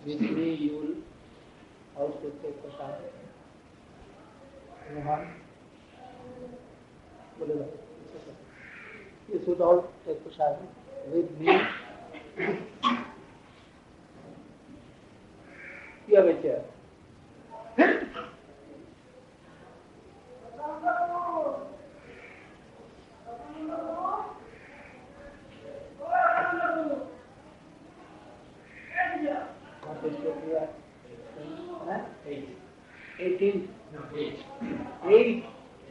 with me you will also take prasad. Rohan, बोलेगा, you should all take prasad with me. You have a chair. What is your year? 18? No, 8. 8?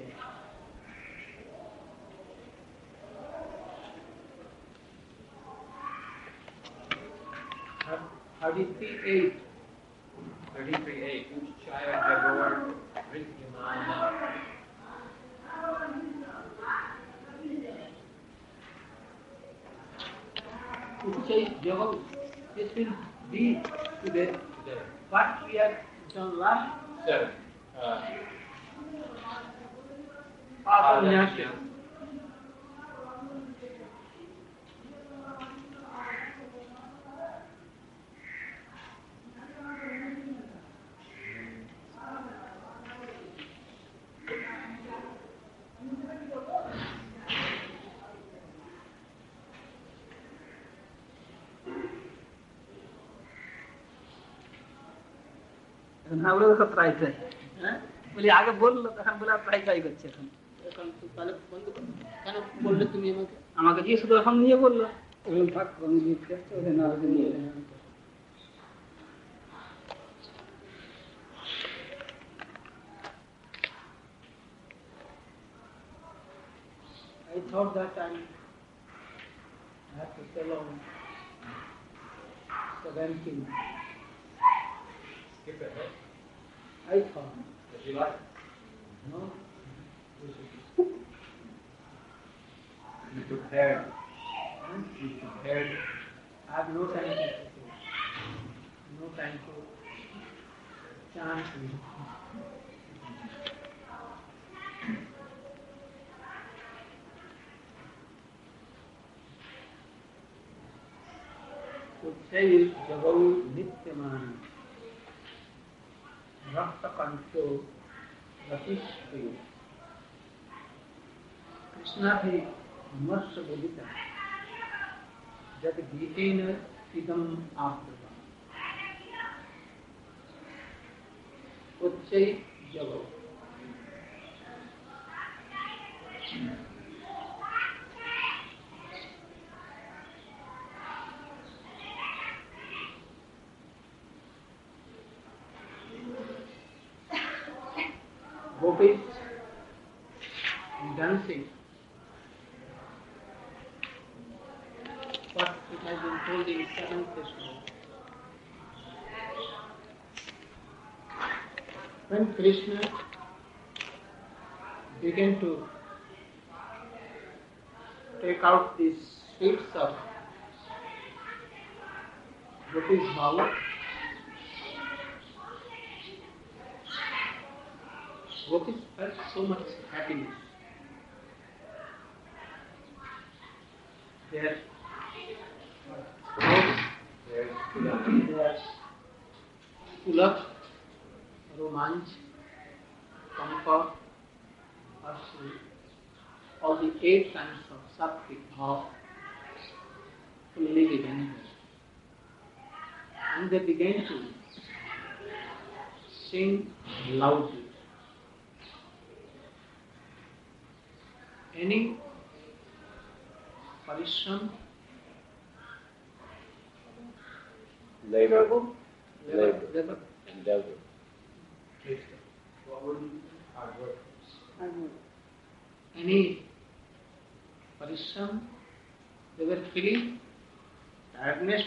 How do you see 8? 33A. Uchaya Jagor Rityamana. Uchaya Jagor, this will be today. What we have done last? 7. Padanyasya. আমরা তো প্রায় চাই, হ্যাঁ বলি আগে বললো তখন বলে প্রায় চাই করছে এখন এখন তাহলে বন্ধ করো কেন বললে তুমি আমাকে আমাকে দিয়ে শুধু এখন নিয়ে বললো ওগুলো থাক আমি দিচ্ছি ওখানে আগে নিয়ে I thought that I have to tell on 17. Skip ahead. I thought. Would you like? No. You prepared. You prepared. I have no time to no time to chant. Utsayil jagau nityaman rakta kancho ratishpriyo Krishna bhi marsha bodhita jad gitena idam ahrita Utsayil jagau Gopis dancing. What it has been told in 7th Krishna. When Krishna began to take out these sweets of Gopis Bhava, Gopis felt so much happiness. Their Ulak, Romanch, Comfort, all the 8 kinds of sattvic bhav fully began there. And they began to sing loudly. Any parishram, labor, endeavor. What would hard work? Any parishram, they were feeling tiredness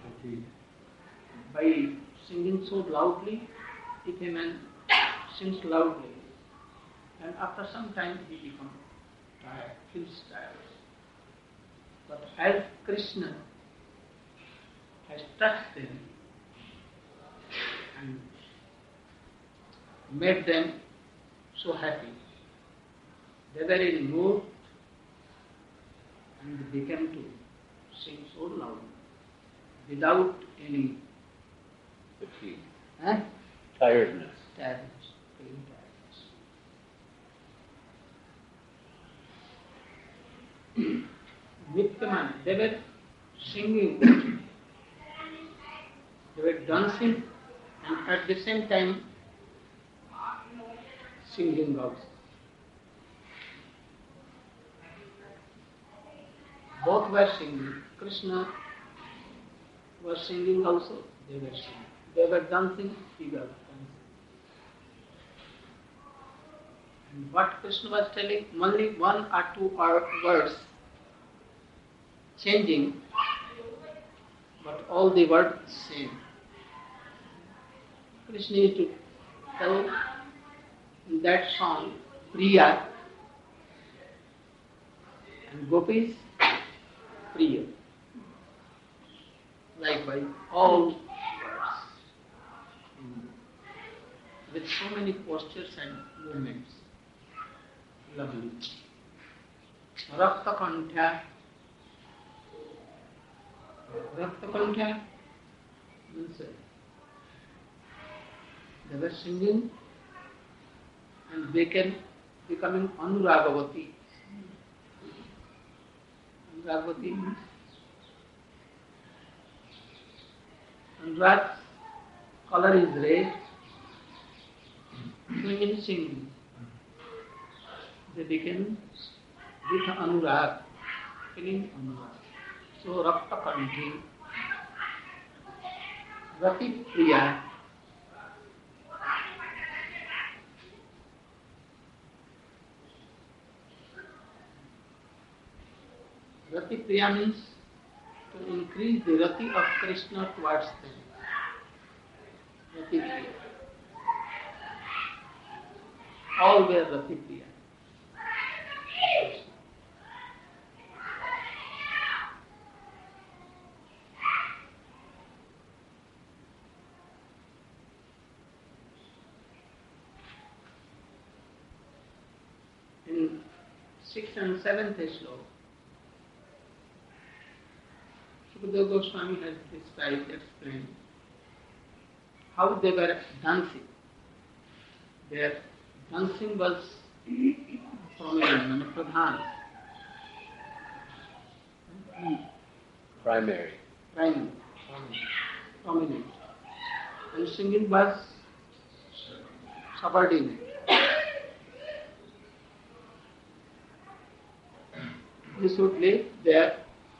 by singing so loudly. If a man sings loudly, and after some time he becomes tired, feels tired. But as Krishna has touched them and made them so happy, they were in mood and they began to sing so loudly without any fatigue. Huh? Tiredness. Tiredness, feeling tiredness. Nityaman, they were singing, they were dancing, and at the same time singing also. Both were singing. Krishna was singing also, they were singing. They were dancing, he was dancing. And what Krishna was telling, only one or two words changing, but all the words same. Krishna used to tell in that song, Priya, and Gopis, Priya. Likewise, all words with so many postures and movements. Lovely. Rakta Kantha. Rakta Kantha means they were singing and becoming Anuragavati. Anuragavati means Anurag's color is red, so in singing they became with Anurag, feeling Anurag. So Rakta Kanthi, Rati Priya. Rati Priya means to increase the Rati of Krishna towards them. Rati Priya. All were Rati Priya. In 6th and 7th slok, Sukadeva Goswami has explained how they were dancing. Their dancing was prominent, pradhan. Primary. Prominent. And singing was subordinate. This would leave there.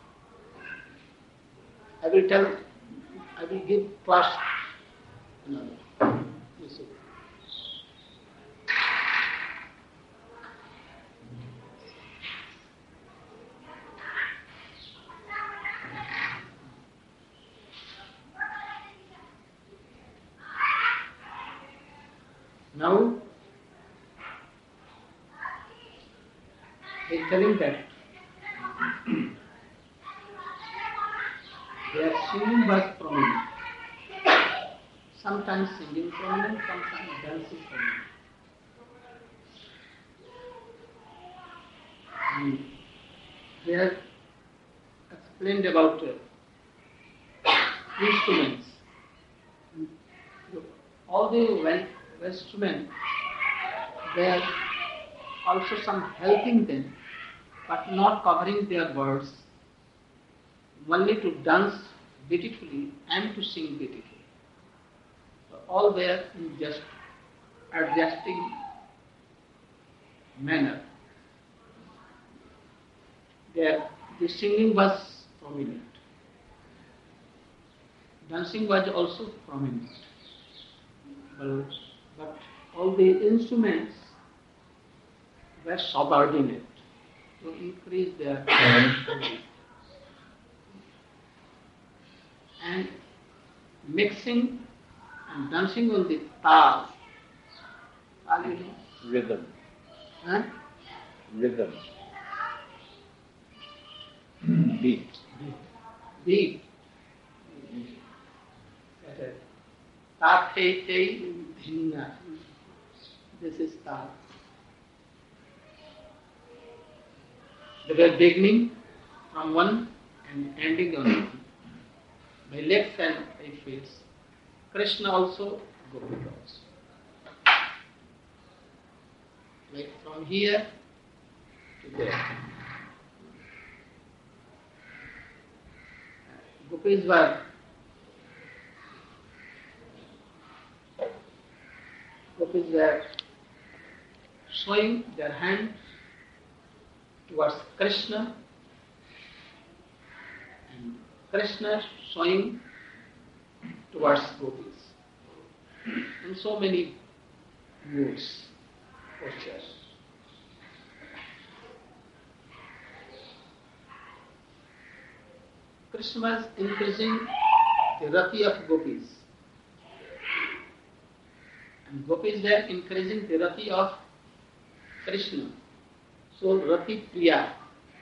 I will give class. No. This would. Now, he is telling that their singing was prominent. Sometimes singing prominent, sometimes dancing prominent. They have explained about instruments. All the instruments, there are also some helping them, but not covering their words, only to dance beautifully and to sing beautifully. So all were in just adjusting manner. The singing was prominent. Dancing was also prominent. But all the instruments were subordinate to increase their and mixing and dancing on the tal. Tal, you know? Rhythm. Huh? Rhythm. Beat. Beat. Ta, te, te, dhinna. This is ta. They were beginning from one and ending on one. By legs and by feet. Krishna also, Gopi also. Like from here to there. Gopis were showing their hands towards Krishna, and Krishna showing towards Gopis. In so many moods, postures. Krishna was increasing the rati of Gopis, and Gopis were increasing the rati of Krishna. So Rati Priya.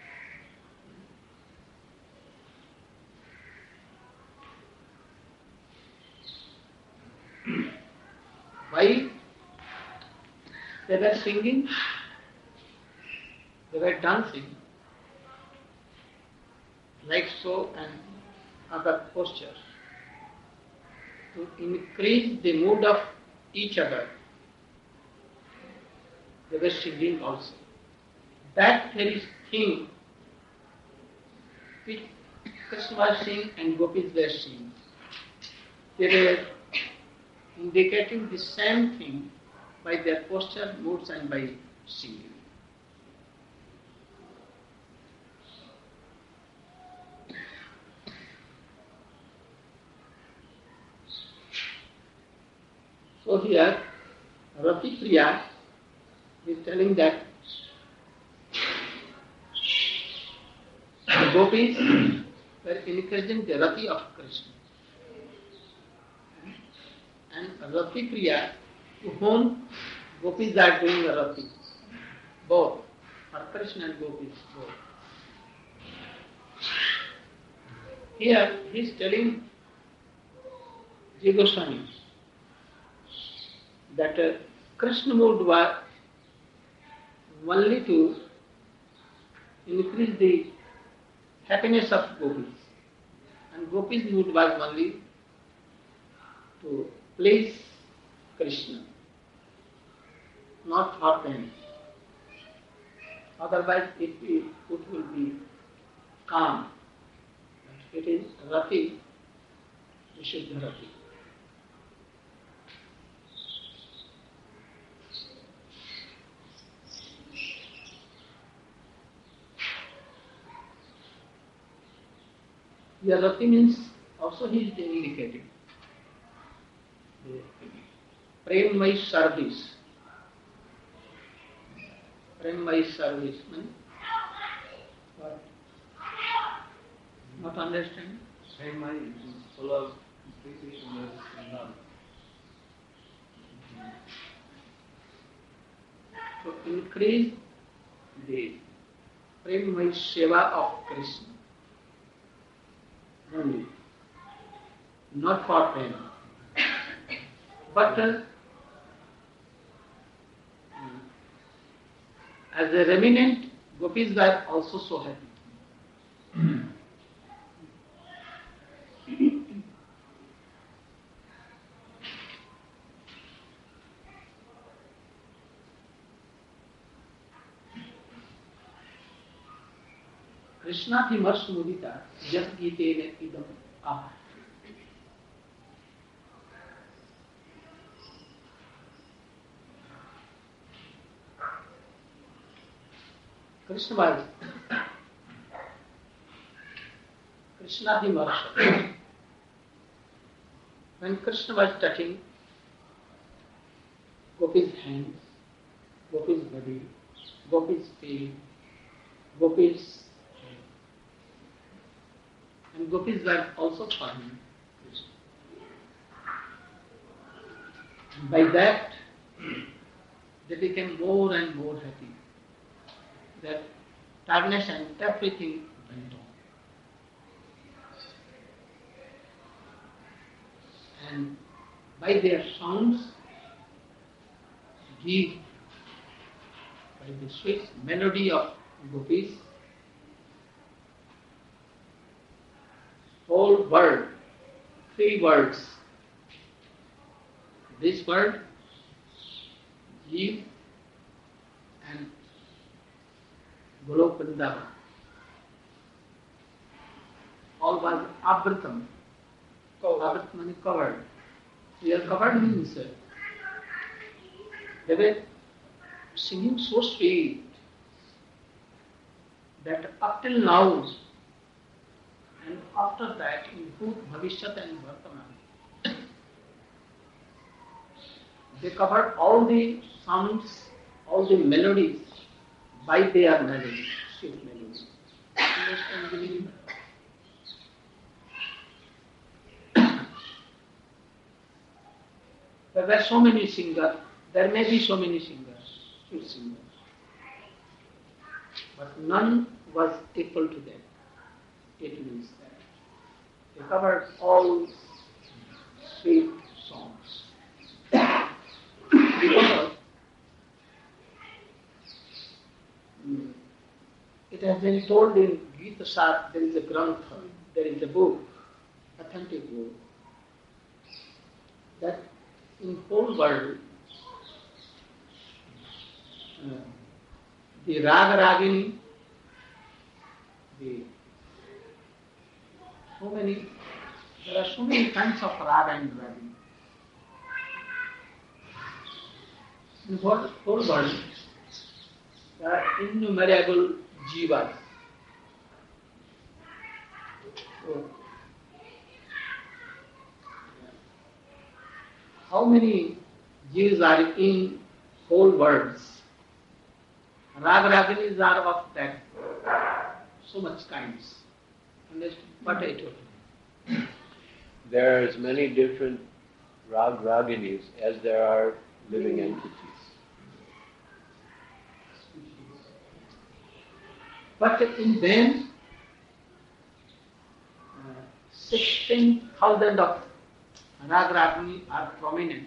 While they were singing, they were dancing, like so and other postures, to increase the mood of each other. They were singing also. That very thing which Krishna was singing and Gopis were singing, they were indicating the same thing by their posture, moods and by singing. So here, Rati Priya is telling that the Gopis were encouraging the Rati of Krishna. And Rati Priya, to whom Gopis are doing a Rati, both, for Krishna and Gopis, both. Here he is telling Jiva Goswami that Krishna mood was only to increase the happiness of Gopis, and Gopis mood was only to please Krishna, not for them. Otherwise it will be calm. It is Rati, Vishuddha Rati. Here Rati means also he is indicating the Premamai service. Premamai service means what? Not understand? Premamai is full of completeness and love. To increase the Premamai seva of Krishna. Only, not for them. But as a remnant, Gopis were also so happy. Krishna Himars Mudita Jat Gitene Idam Ah. Krishna Himars. When Krishna was touching Gopi's hands, Gopi's body, Gopi's feet, Gopi's head, and Gopis were also following Krishna. And by that, they became more and more happy. That tiredness and everything went on. And by their sounds, by the sweet melody of Gopis, whole world, 3 words, This word, Jeev and Golok Vrindavan, all was Avritam. Avritam means covered. Here covered means they were singing so sweet that up till now and after that in Bhut, Bhavishyat and Vartaman, they covered all the sounds, all the melodies by their melody, sweet melody. Understand, believe? There were so many singers, there may be so many singers, sweet singers, but none was equal to them. It means that they covered all sweet songs. Because it has been told in Gita Sar, there is a grantha, there is a book, authentic book, that in whole world, the Raga Ragini, there are so many kinds of Raga and Ragini. In the whole world, there are innumerable jivas. So, how many jivas are in whole worlds? Raga Raginis are of that so much kinds. Understand what I told you? There are as many different raginis as there are living entities. But in them, 16,000 of Raga Ragini are prominent,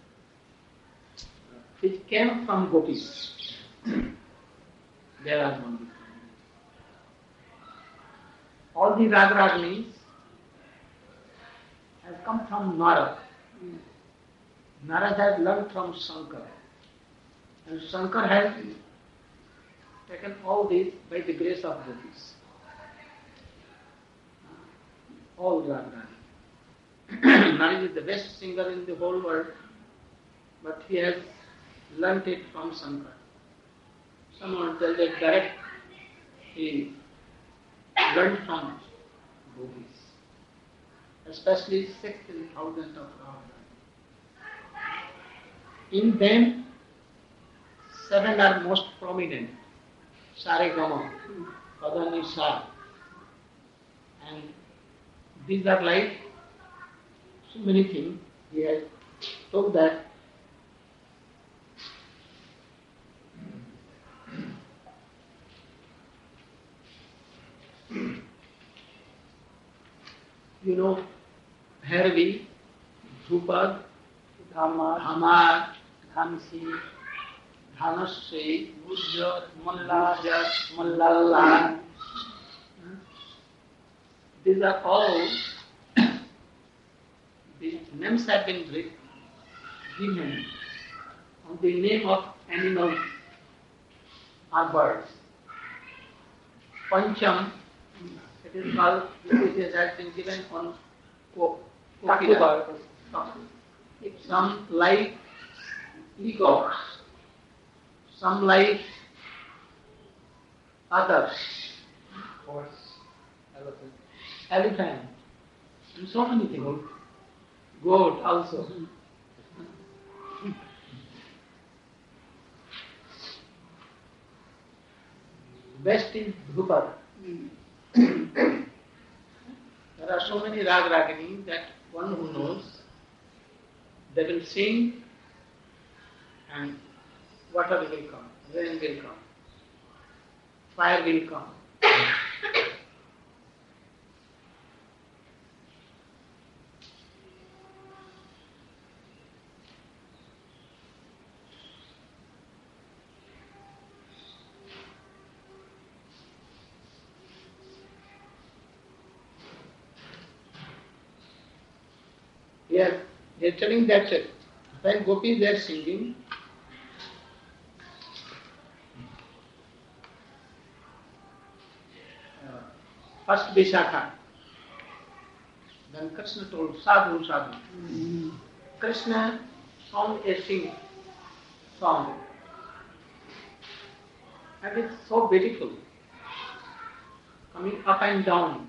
which came from gopis. There are only. All the Raga Raginis has come from Narad. Narad has learned from Shankar. And Shankar has taken all this by the grace of gopis. All Raga Ragini. Narad is the best singer in the whole world, but he has learnt it from Shankar. Someone tells that direct he learned from gopis, especially 16,000 of Raga. In them, 7 are most prominent: Saregama, Padani Sa, and these are like so many things. He has told that you know, Bhairavi, Dhrupad, Dhamar, Dhansi, Dhanasri, Gujjar, Mallala. These are all, the names have been given on the name of animals or birds. Pancham, it is called, it has been given on Kokila. Some like peacocks, some like others, Horse, elephant, and so many things. Goat also. Best is Dhrupad. There are so many Raga Ragini that one who knows, they will sing and water will come, rain will come, fire will come. Yes, they are telling that when gopis were singing, first Vishakha, then Krishna told sadhu, sadhu. Krishna sang a song, and it's so beautiful, coming up and down,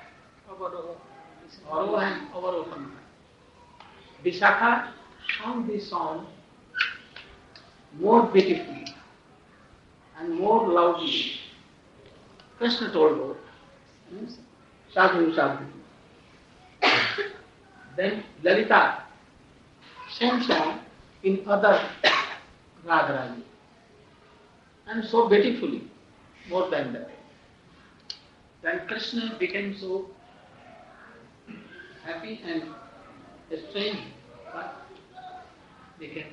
over and over. Vishakha sang this song more beautifully and more loudly. Krishna told her, sadhu, sadhu. Then Lalita, same song in other ragarani, and so beautifully, more than that. Then Krishna became so happy and strange, but became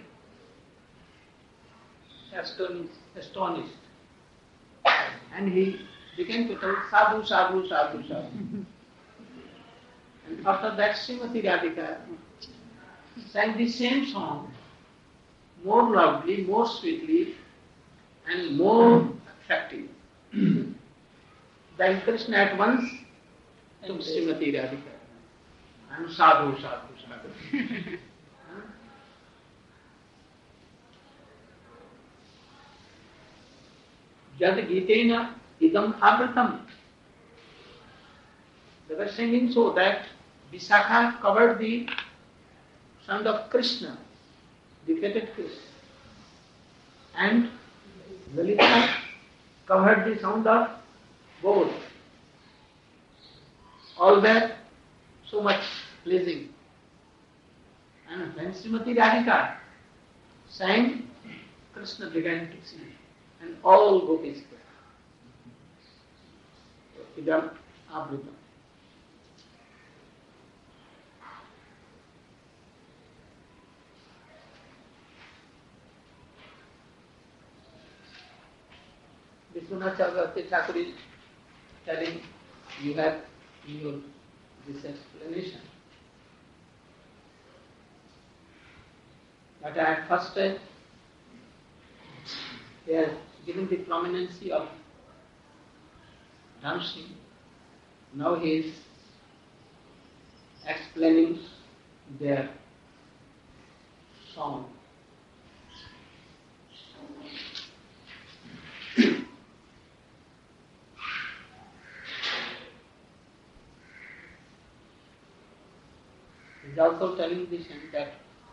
astonished. And he began to tell sadhu, sadhu, sadhu, sadhu. And after that, Srimati Radhika sang the same song more loudly, more sweetly, and more attractive. Then Krishna at once took Srimati Radhika and sadhu, sadhu, sadhu. Jad Gitena idam avratam. They were singing so that Vishakha covered the sound of Krishna, defeated Krishna, and Lalita covered the sound of both. All were so much pleasing. And when Srimati Radhika sang, Krishna began to sing, and all gopis were. Idam Avritam. Vishwanath Chakravarti Thakur is telling you have in your this explanation. But at first they are giving the prominency of dancing. Now he is explaining their song. He is also telling this that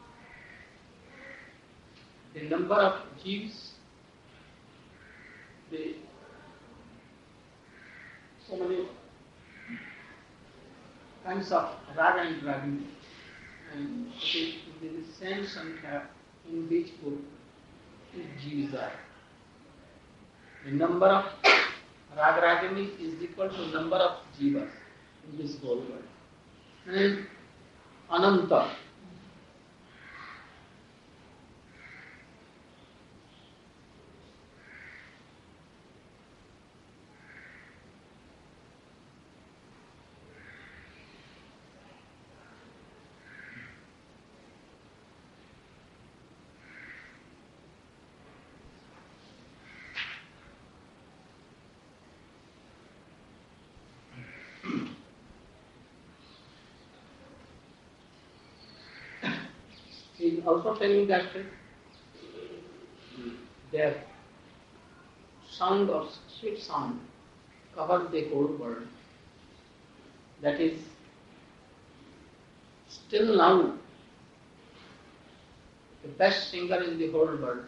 the number of jeeves, so many kinds of raga and ragini, and it is the same sankhya in which book jeeves are. The number of raga ragini is equal to number of jivas in this whole world. And Ananta. He is also telling that their sound or sweet sound covers the whole world. That is, still now, the best singer in the whole world.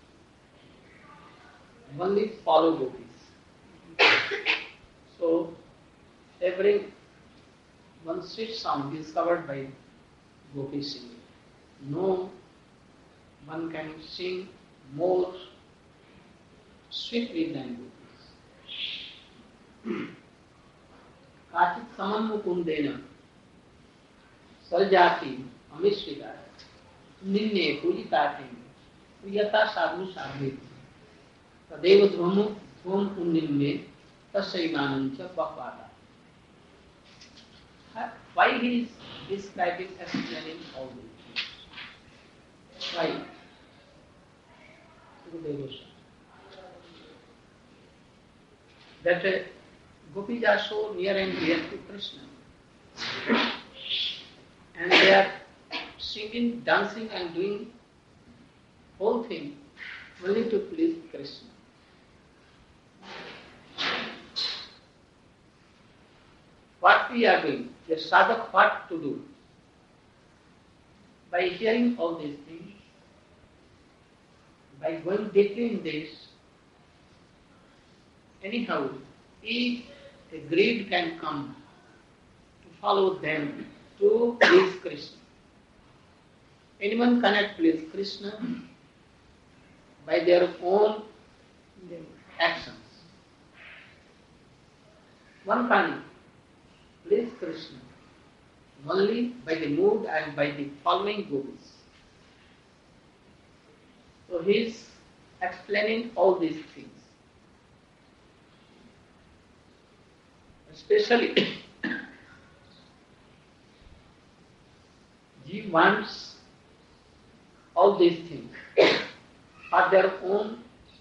Only follow gopis. So, every one sweet sound is covered by gopi singing. No one can sing more sweetly than gopis. Kachit samanmukundena sarjati amishrita ninne pujitati priyata sadhu sadhit tadeva dhvamu dhvam unninne tasaimanancha bhakvata. Why he is describing, explaining all this? to devotion. That gopis are so near and dear to Krishna. And they are singing, dancing and doing whole thing only to please Krishna. What we are doing, the sadhak what to do? By hearing all these things, by going deeply in this, anyhow, if a greed can come to follow them to please Krishna. Anyone cannot please Krishna by their own actions. One can please Krishna only by the mood and by the following gopis. So he is explaining all these things. Especially, he wants all these things for their own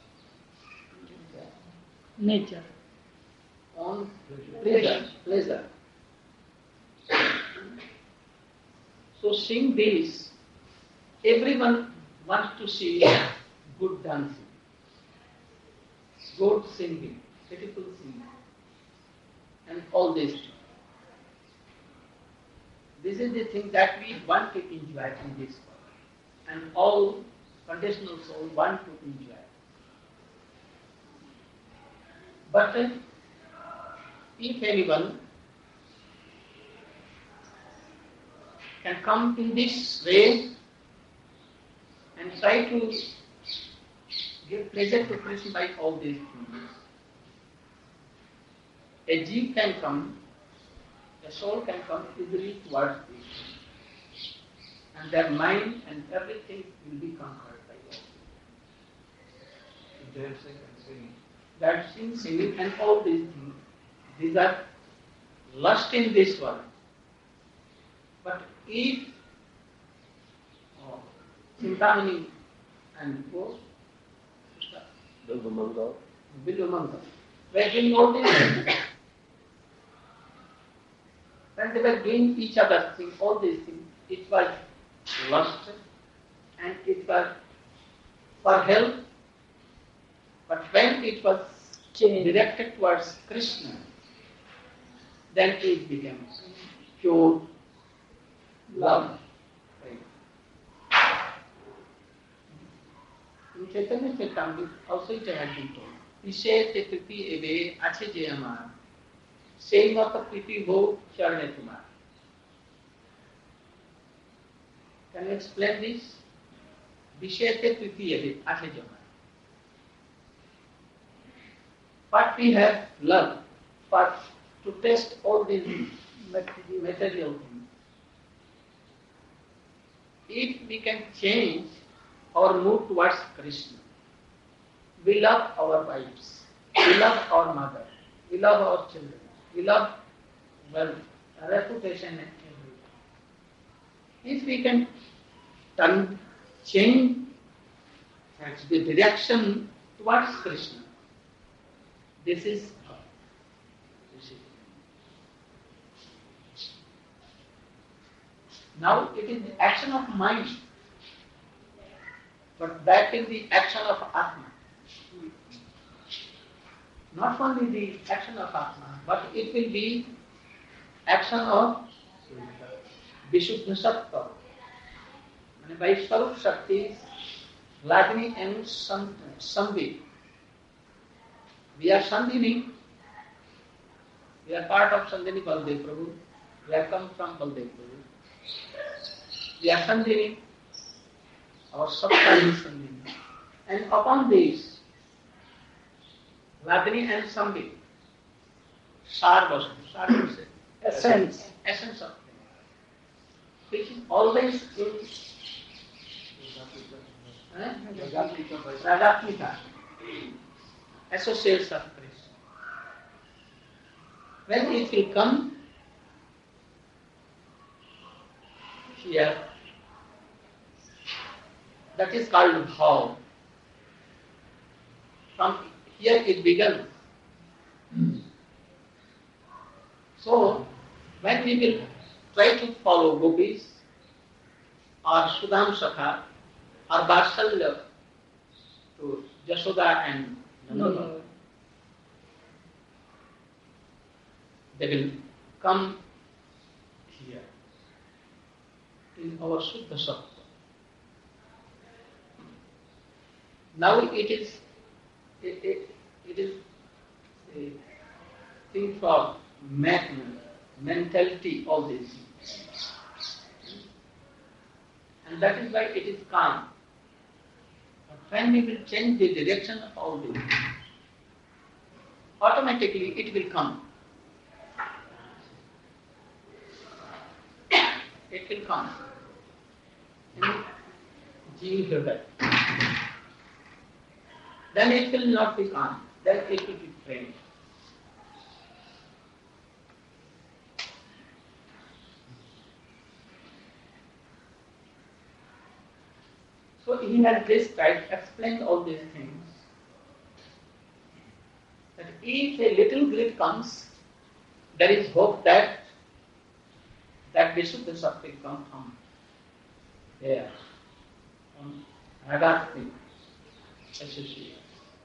nature, own pleasure. So seeing this, everyone wants to see good dancing, good singing, beautiful singing, and all these things. This is the thing that we want to enjoy in this world, and all conditional souls want to enjoy. But if anyone can come in this way and try to give pleasure to Krishna by all these things, a jeev can come, a soul can come easily towards this, and their mind and everything will be conquered by all. Dancing and singing. Dancing, singing, and all these things, these are lust in this world. But if Chintamani and Bilvamangal. Bilvamangal were doing all these things, when they were doing each other's things, all these things, it was lust and it was for help. But when it was directed towards Krishna, then it became pure love. In Chaitanya Charitamrita also it had been told, Vishete Priti Eve Ache Jayamar, Sei Mata Priti Ho Charane Tumar. Can you explain this? Vishete Priti Eve Ache Jayamar. But we have love for to test all these material things. If we can change our mood towards Krishna, we love our wives, we love our mother, we love our children, we love wealth, reputation and everything. If we can change the direction towards Krishna, this is love. Now it is the action of mind, but that is the action of Atma. Not only the action of Atma, but it will be action of Vishuddha Sattva. And by Swarup Shakti, Lagni and Sambhi. We are Sandhini. We are part of Sandhini Baldev Prabhu. We are come from Baldev Prabhu. We are Sandhini. Our Sattva is Sandhini. And upon this, Lagni and Sambhi, Sar is essence of things, which is always in Ragatmika, associates of Krishna. When it will come here, that is called bhav. From here it begins. So, when we will try to follow gopis or Sudam Sakha or Vatsalya to Jashoda and Nanda, they will come here in our Shuddha Sattva. Now it is a thing for mentality, all these things. And that is why it is calm. But when we will change the direction of all these, automatically it will come. It will come. Jeev Hriday. Then it will not be calm. Then it will be praying. So he has this type explained all these things. That if a little grit comes, there is hope that Vishuddha Sattva will come from there, from Ragatmik association.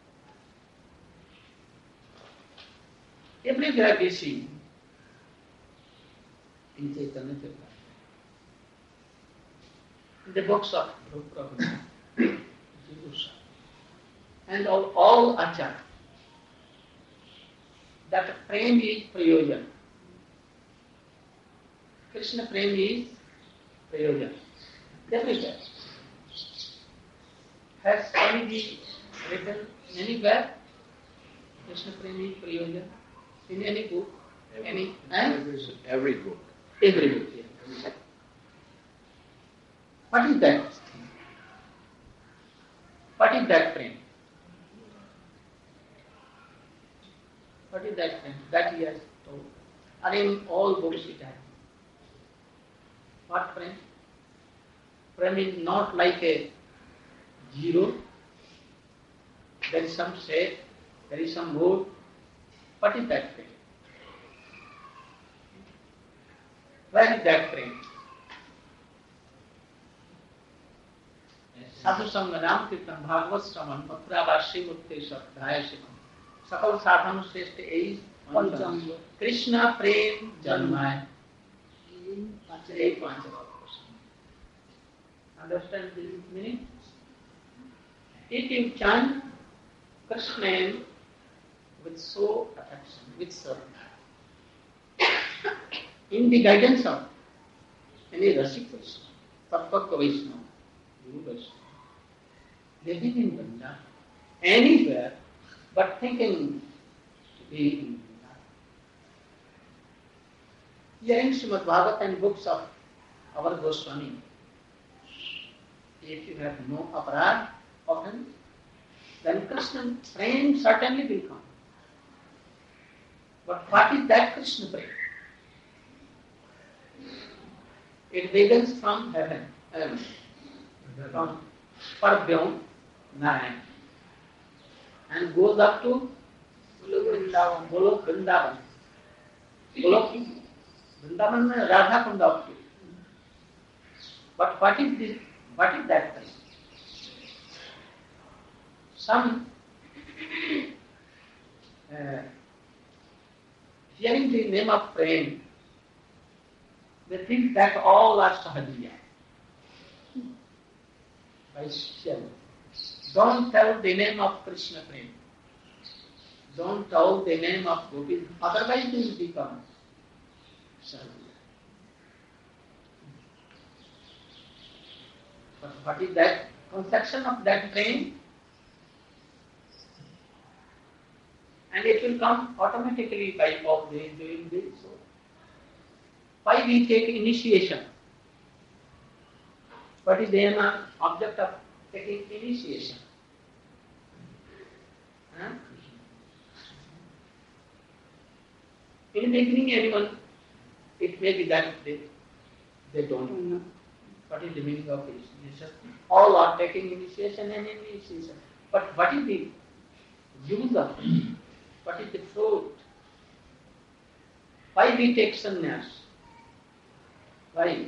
Everywhere we see in Chaitanya Charitamrita, in the books of Prabhupada, and all Acharya, that prem is prayojan. Krishna prem is prayojan. Everywhere. Has Swamiji written anywhere? Krishna prem is prayojan. In any book? Every book. Every book, yeah. What is that? What is that prem? What is that prem? That he has told. And in all books it has. What prem? Prem is not like a zero. There is some shape, there is some mode. What is that prem? Where is that prem? साधु संग नाम कीर्तन भागवत श्रवण मथुरावासी मुक्ति स्वाध्याय शिवम सकल साधन श्रेष्ठ यही पंचम कृष्ण प्रेम जन्माय Understand this meaning? If you chant Krishna name with so affection, with surrender, in the guidance of any Rasik Krishna, Tattvaka Vaishnava, Guru Vaishnava, living in Vrindavan, anywhere, but thinking to be in Vrindavan. Hearing Srimad Bhagavatam and books of our Goswami, if you have no aparad of him, then Krishna prem certainly will come. But what is that Krishna prem? It begins from heaven, from Parabhyam Narayan, and goes up to Golok Vrindavan. Golok Vrindavan is Radha Kunda up to. But what is this? What is that thing? Some hearing the name of prem, they think that all are Sahadiya. By Shyam. Don't tell the name of Krishna prem. Don't tell the name of Gopi. Otherwise they will become Sahadiya. But what is that conception of that prem? And it will come automatically by all doing this. So, why we take initiation? What is the object of taking initiation? Huh? In the beginning, anyone, it may be that they don't know what is the meaning of initiation. All are taking initiation and initiation. But what is the use of it. What is the fruit? Why we take sannyas? Why?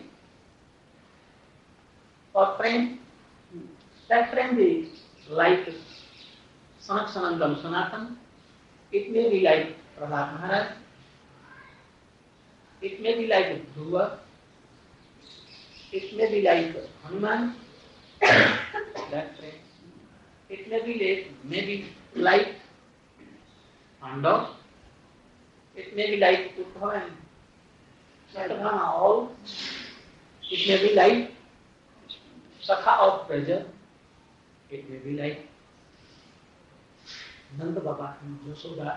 For friend, that friend is like Sanak Sanandam Sanatan. It may be like Prahlad Maharaj. It may be like Dhruva. It may be like Hanuman. That friend. It may be like Pandav. It may be like Uddhava and Shatavhama all. It may be like Sakha of pleasure. It may be like Nanda Baba and Yashoda.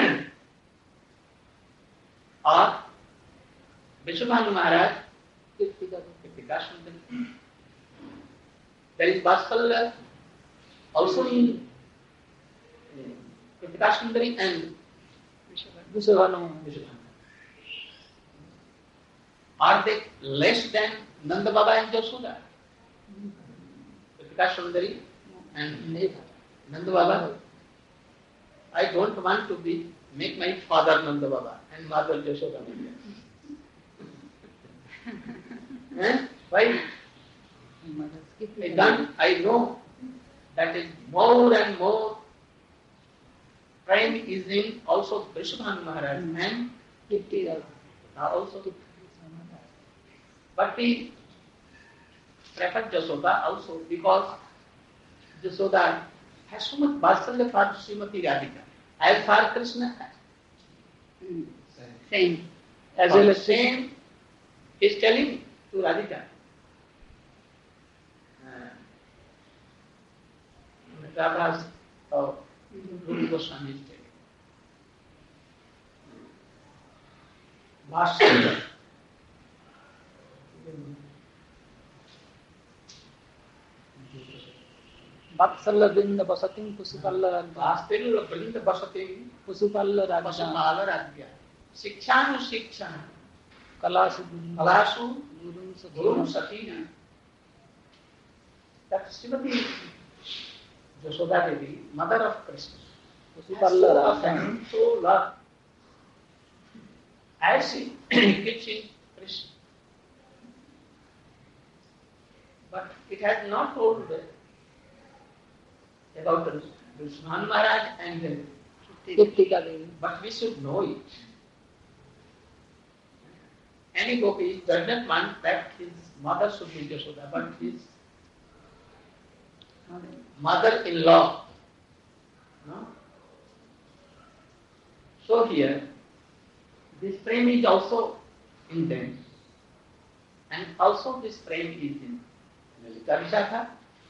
Or Vishwabhanu Maharaj, Kritika Sundari. There is Vatsalya also in Kritika Sundari and Vishwabhanu. Are they less than Nanda Baba and Yashoda? Kritika Sundari and Nanda Baba. I don't want to make my father Nanda Baba and mother Yashoda. Why? I know that is more and more prime is in also Vishwabhanu Maharaj and also. But we prefer Jasoda also because Jasoda has so much Vatsalya for Srimati Radhika. As for Krishna, same. As well as same is telling to Radhika. Radha's Guru Goswami is telling. Vatsalya. Vatsalya Vrinda Basatim Pusupalla Ragya. Vatsalya Vrinda Basatim Pusupalla Ragya. Pusupalla Ragya. Shikshanu Shikshana. Kalasu Guru Satina. That Srimati Jasoda Devi, mother of Krishna, Pusupalla Ragya. So loved. As she keeps in Krishna. But it has not told about Vishwabhanu Maharaj and Kritika Devi. but we should know it. Any gopi does not want that his mother should be Jasoda, but his mother-in-law. No? So here, this frame is also in them. And also this frame is in Lalita Vishakha.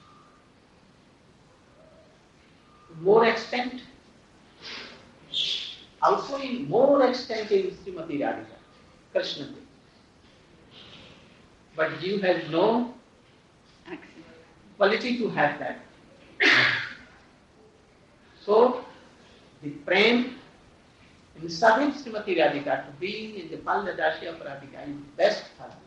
More extent, also in more extent in Srimati Radhika, Krishna. But Jiva has no quality to have that. So, the prem in serving Srimati Radhika, to be in the Palladashi of Radhika is best for them.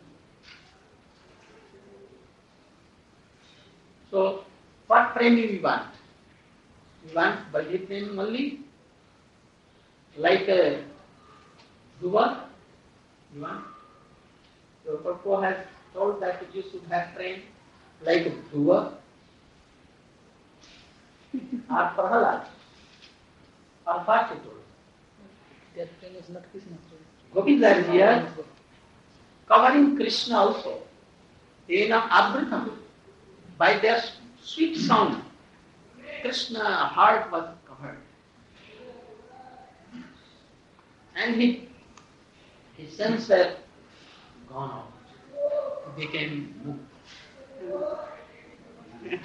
So, what prem we want? We want Balji prem only, like Dhruva. You want? So, Prabhupada has told that you should have prem like Dhruva or Prahlad or what he told. That prem is not Krishna. Govinda is here covering Krishna also. Enam Abritam. By their sweet sound, Krishna's heart was covered. And his sense were gone out. He became mukta.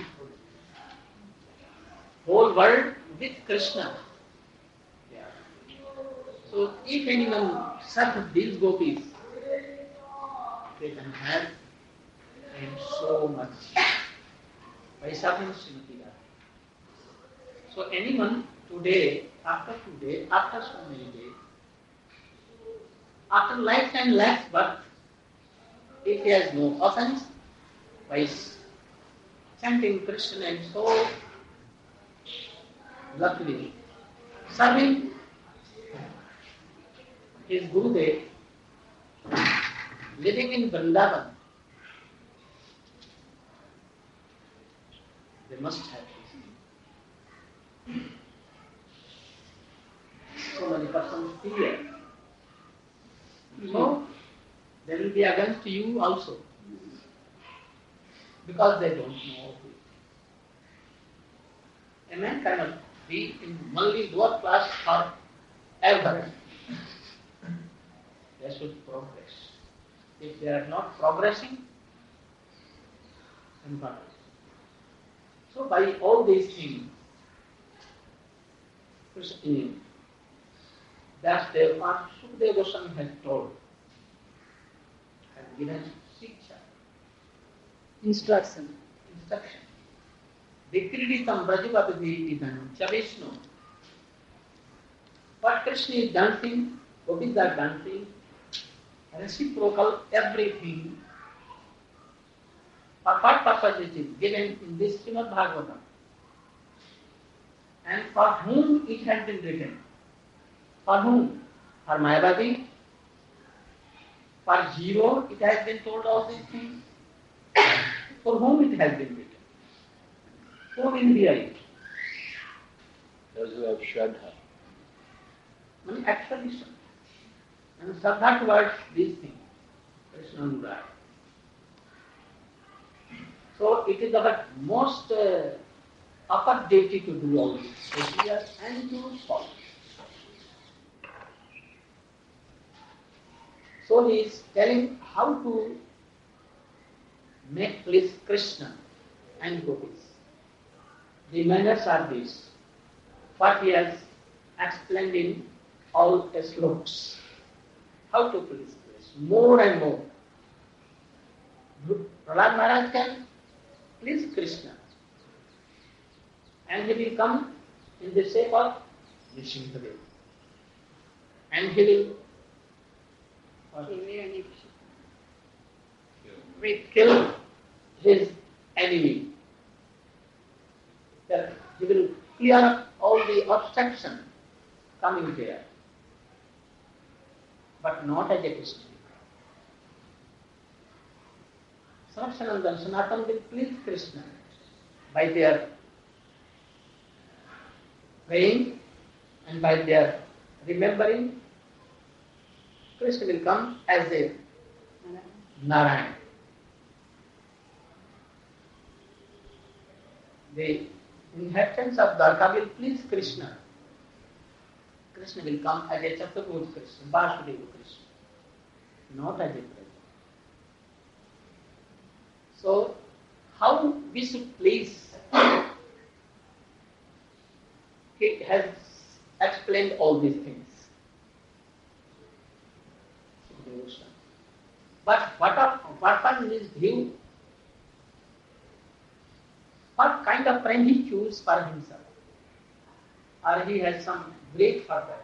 Whole world with Krishna. Yeah. So if anyone serves these gopis, they can have and so much by serving Srimati Radha. So anyone today, after so many days, after life and life birth, if he has no offense, by chanting Krishna and so luckily serving his Gurudev, living in Vrindavan. They must have this. So many persons here. So they will be against you also, because they don't know it. A man cannot be in only lower class forever. They should progress. If they are not progressing, then what? So by all these things, Vyasdeva, Sukadeva Goswami has told, has given Shiksha, Instruction. instruction. Vikriditam Brajavapati Idam Chavishnu. What Krishna is dancing, Gopis are dancing, reciprocal everything. For what purpose it is given in this Srimad Bhagavatam? And for whom it has been written? For whom? For Mayavadi? For zero it has been told all these things? For whom it has been written? Who will hear it? Those who have Shraddha. Actually, and Shraddha towards these things. Krishna and Radha. So it is our most upper duty to do all this and to follow. So he is telling how to make please Krishna and Gopis. The manners are these. What he has explained in all the slokas. How to please Krishna more and more. Prahlad Maharaj can please Krishna. And he will come in the shape of Nrsimhadev. And he will kill his enemy. That he will clear up all the obstruction coming there. But not as a Krishna. Sanatana and Sanatana will please Krishna by their praying and by their remembering. Krishna will come as a Narayan. The inhabitants of Dwarka will please Krishna. Krishna will come as a Chaturmukh Krishna, Vasudeva Krishna, not as a Brahma. So, how we should please? He has explained all these things. But what was his view? What kind of friend he chooses for himself? Or he has some great purpose.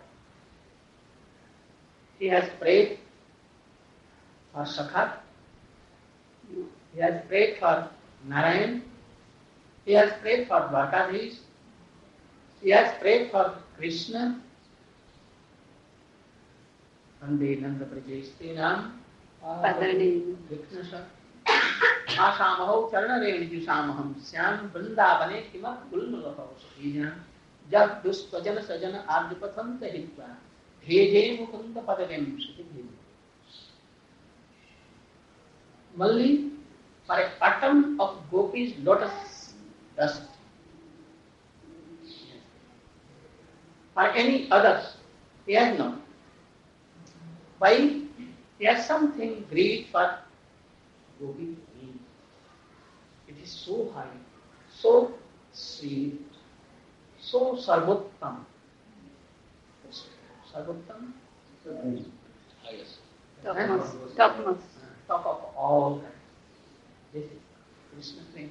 He has prayed for Sakha. He has prayed for Narayan. He has prayed for Dwarkadhish. He has prayed for Krishna. Vande Nanda Prajestinam Viknasha Asamaho Charanareni Jusamaham Syam Vrindavane Kimat Gulmulaho Sahinam Jab Duspajana Sajana Arjupatham Tahitva Dheje Mukunda Padavem Sutibhim. Only for a atom of Gopi's lotus dust. For any others, he has not. Why? He has something great for Gopi. It is so high, so sweet, so sarvottam. Sarvottam? Highest. Topmost. Top of all. This is Krishna thing.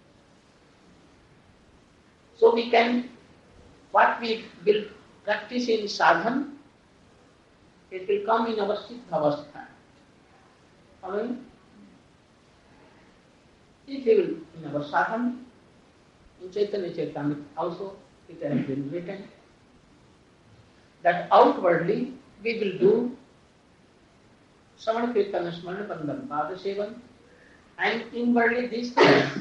So we can, what we will practice in sadhana, it will come in our siddhavastha. I mean, if we will, in our sadhana, in Chaitanya Charitamrita also, it has been written, that outwardly we will do Sravan Kirtan Smarana Bandhan Pada Sevan, and inwardly these things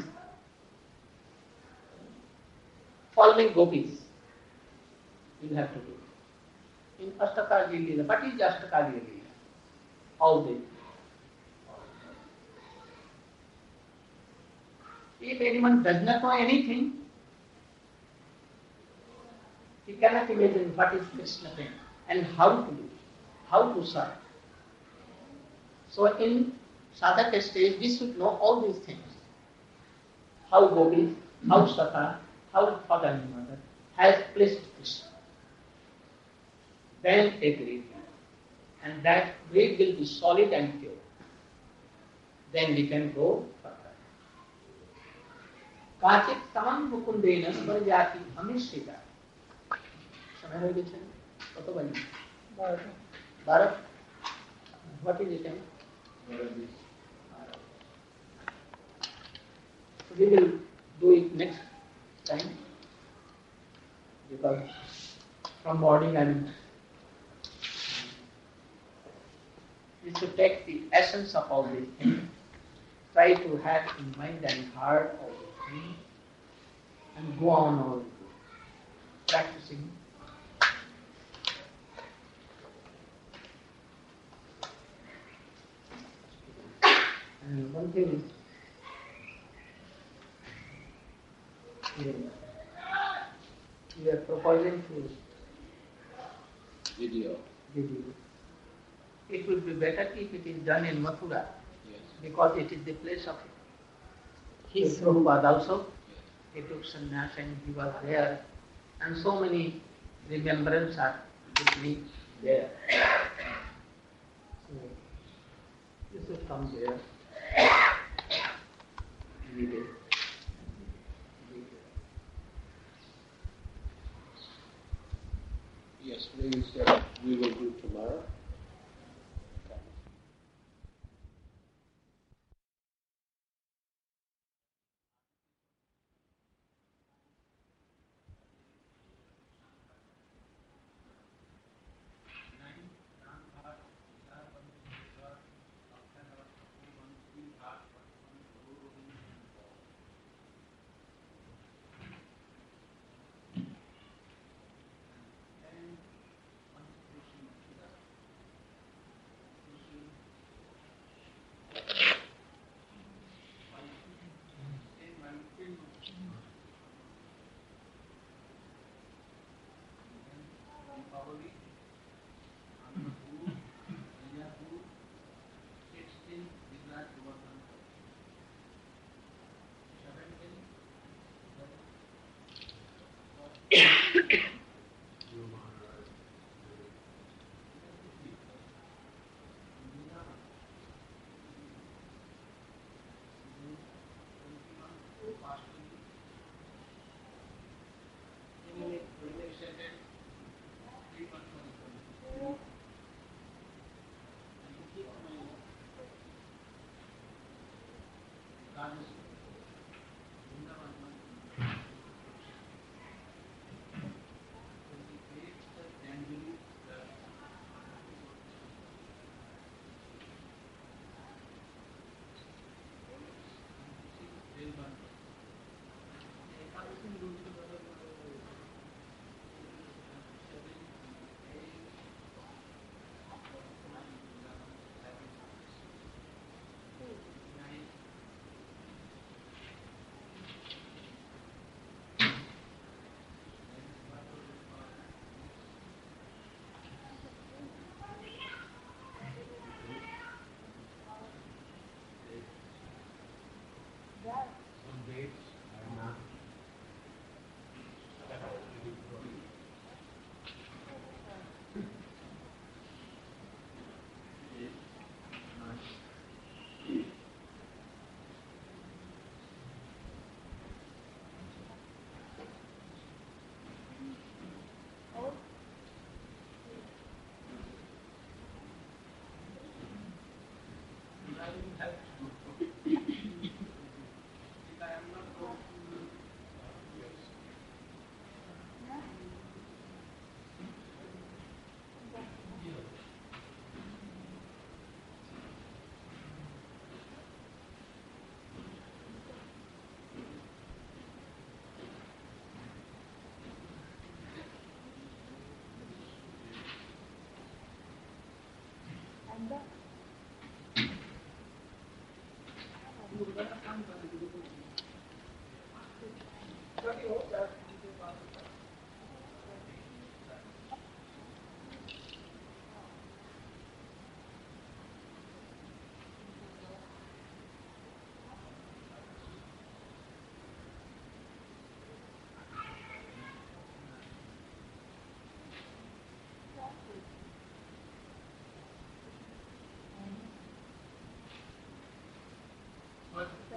following gopis you will have to do. In Astakali Leela, what is Astakali Leela? All this. If anyone does not know anything, he cannot imagine what is Krishna thing and how to do, how to serve. So in sadhaka stage, we should know all these things. How gopis, how Sata, how father and mother has placed Krishna. Then a greed. And that greed will be solid and pure. Then we can go further. Kachit tamam mukundena parjati amishita. Samay hoye geche? Koto bani? 12. What is it? So we will do it next time because from morning and we should take the essence of all these things, try to have in mind and heart all these things, and go on all practicing. And one thing is, we are proposing to Video. It would be better if it is done in Mathura, Yes. because it is the place of his Prabhupada also. He took sannyas and he was there, and so many remembrances are with me there. So, you should come there. Every day. Yes, maybe said we will do tomorrow.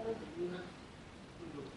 You have to look.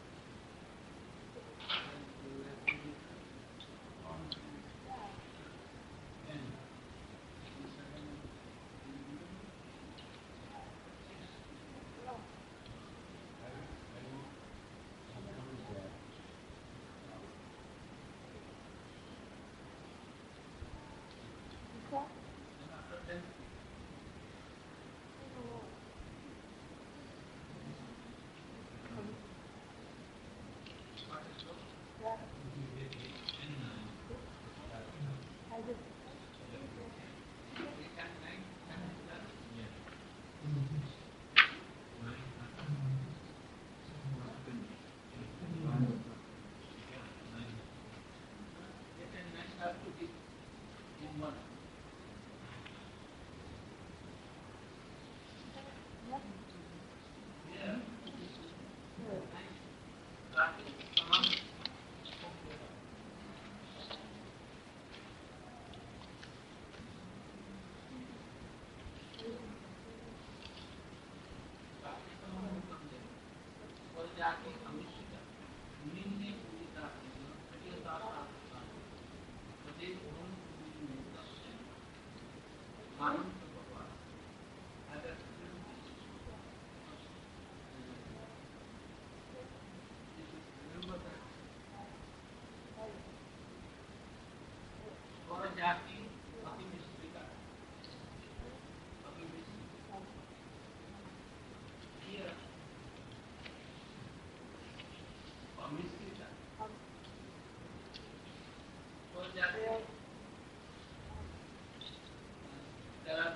There are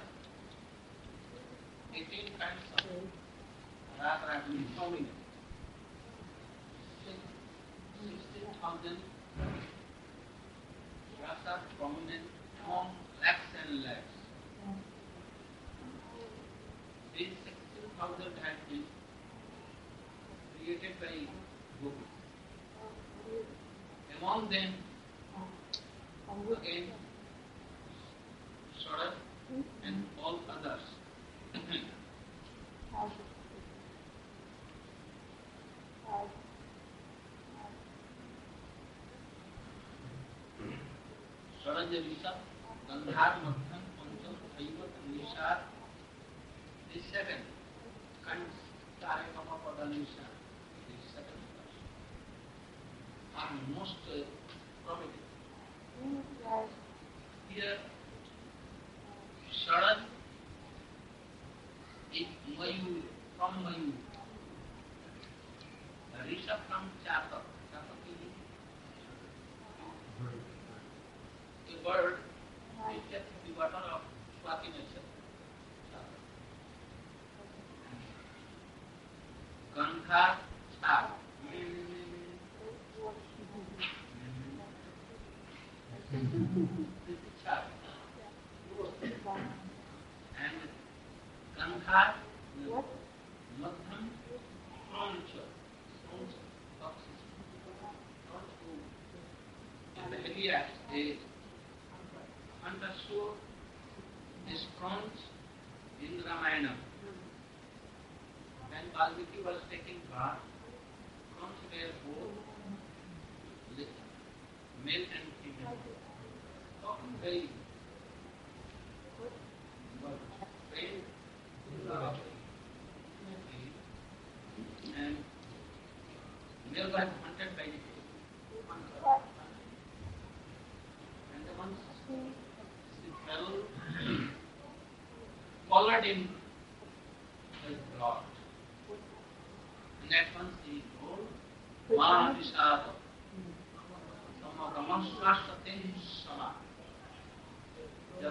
18 kinds of raga prominent. 16,000 ragas prominent among lakhs and lakhs. These 16,000 had been created by Gopis. Among them, again, Sharad and all others. Sharad Risa, Gandhar, Madhan, Pancham, Aivat, Nishar, these seven, and Tarekama, Pada, Nishar, these seven are most prominent. Here, Sharad is Mayur, from Mayur. Risha from Chatak. Chatak is a bird which gets the water of Swati nation. Gandhar, star. This is star. And Gandhar, Madham, Stroncha. In the Iliad, they understood this bronze in Ramayana. When Valmiki was taking bath, bronze were both male and female. Often very trained and male was hunted by the hunter. And the once the fellow followed him his blood. And at once he told, Manishad, Samabrahmasrashtaten Sama. जब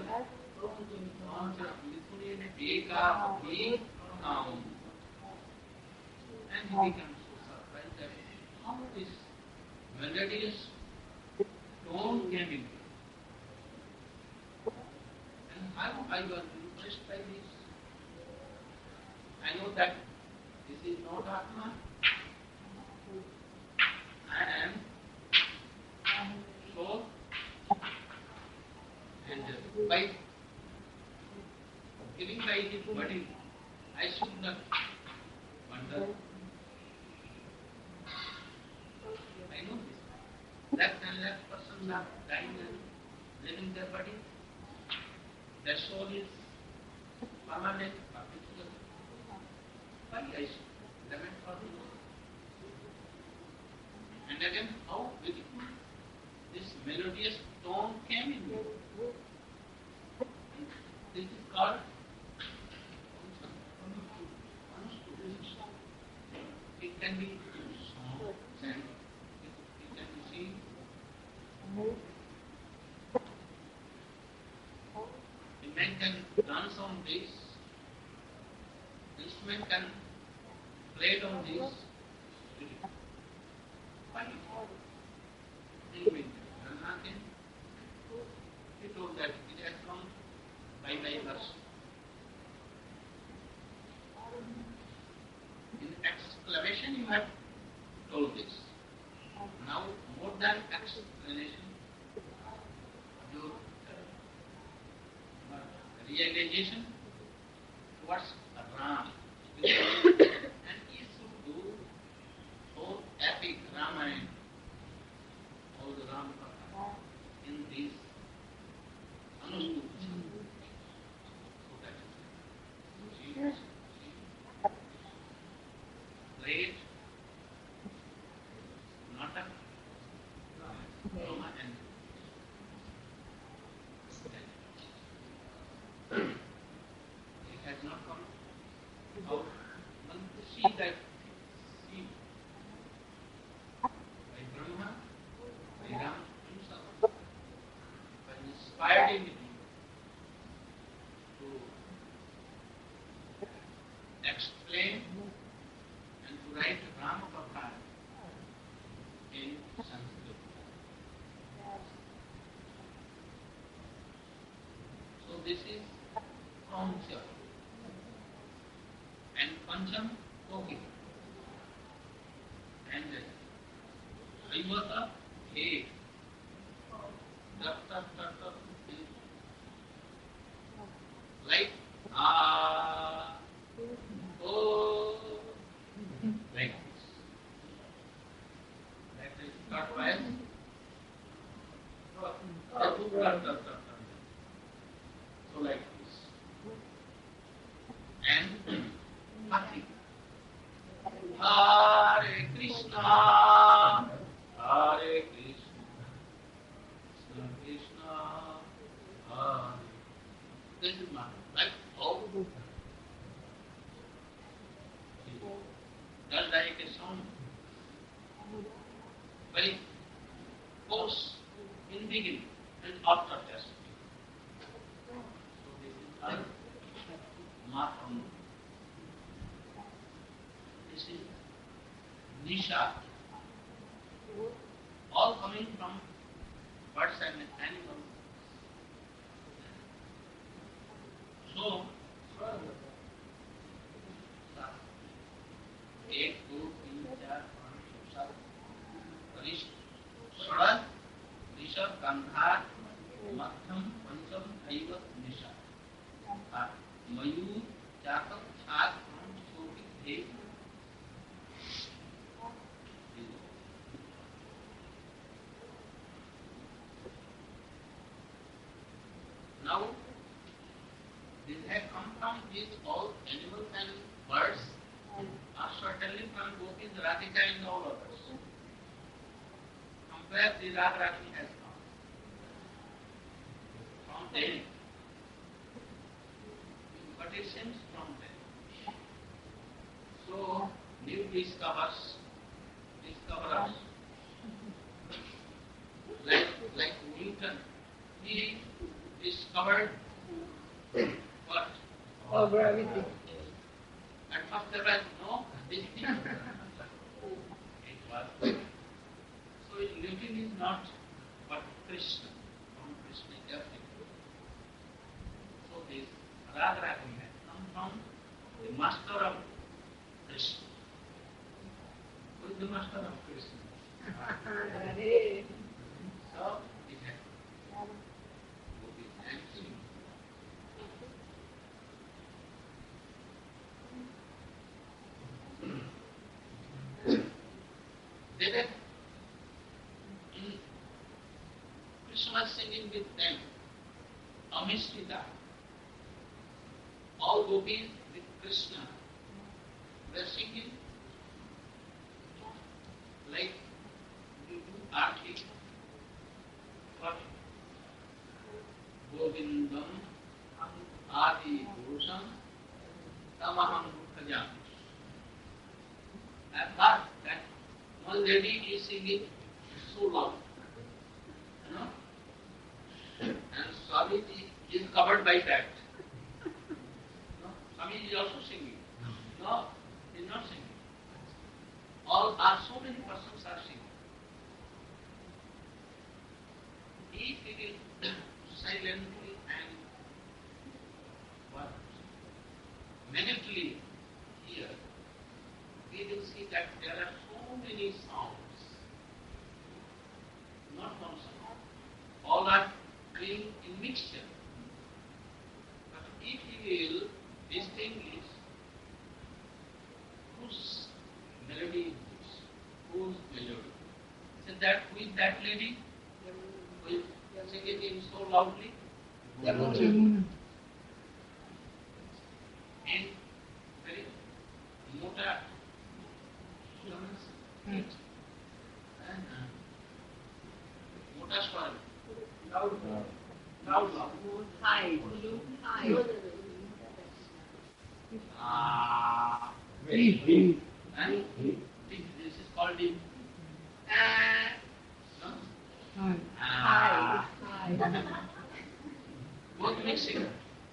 मिथुने ने देखा एक नाम, and he became so surprised that how this melodious tone came into. And how I was impressed by this. I know that this is not Atma. I am soul. And by giving by his body, I should not wonder left and left persons are dying and leaving their body. Their soul is permanent, particular. Why I should lament for this? And again, how beautiful this melodious tone came in me. This is called it can be song, sang, it can be seen. The man can dance on this, instrument can play on this. Why? Nothing. He told that it has come by verse. In exclamation you have told this. Now more than explanation, your realization towards Ram. And he should do so epic Ramayana, all the Ram Katha in this Anustup. So that is great Natak, Rama and it has not come out. One to see that seed by Brahma, by Ram himself, by inspired him to explain and to write Rama Katha in Sanskrit. So this is Pauncha and Pancham Koki and Aivata He Datta like oh like this. That is not wise. So like this. And Bhakti. Hare Krishna, Hare Krishna, Krishna Krishna, Hare. This is my like oh. Just like a song. Very close in beginning and after test. So this is our Mahatma. This is Nisha. All coming from birds and animals. So, एक दो तीन चार पाँच छः सात षड ऋषभ गंधार मध्यम पंचम ऐवत निशा मयूर चातक छात शोभित भेद. Now this has come from these all animals and birds are certainly from Gopis, Radhika and all others. From where the Rag Ragini has come? From them. But it seems from them. So, new discoverers, like Newton, he discovered what? Oh, gravity. At first there was no this thing. It was. So Newton is not but Krishna, from Krishna, everything. So this Radharani has come from the master of Krishna. Who is the master of Krishna? So it has Gopis and Sri. Then in Krishna was singing with them. Amishrita. All gopis with Krishna were singing like you do arti for Govindam Adi Bhushan Tamaham Khajam. I thought that one lady is singing so loud, you know, and Swamiji is covered by that. No? Swamiji is also singing. No, he is not singing. So many persons are singing. If he will silently and minutely hear, we will see that there are so many sounds, not one sound. All are playing in mixture. But if he will distinguish whose melody is this, whose melody, so that who is that lady, who is singing it so loudly, Yamuna. and very Mota and Mota Swar, loud. High. Deep. And deep. This is called deep. No? High. Both mixing.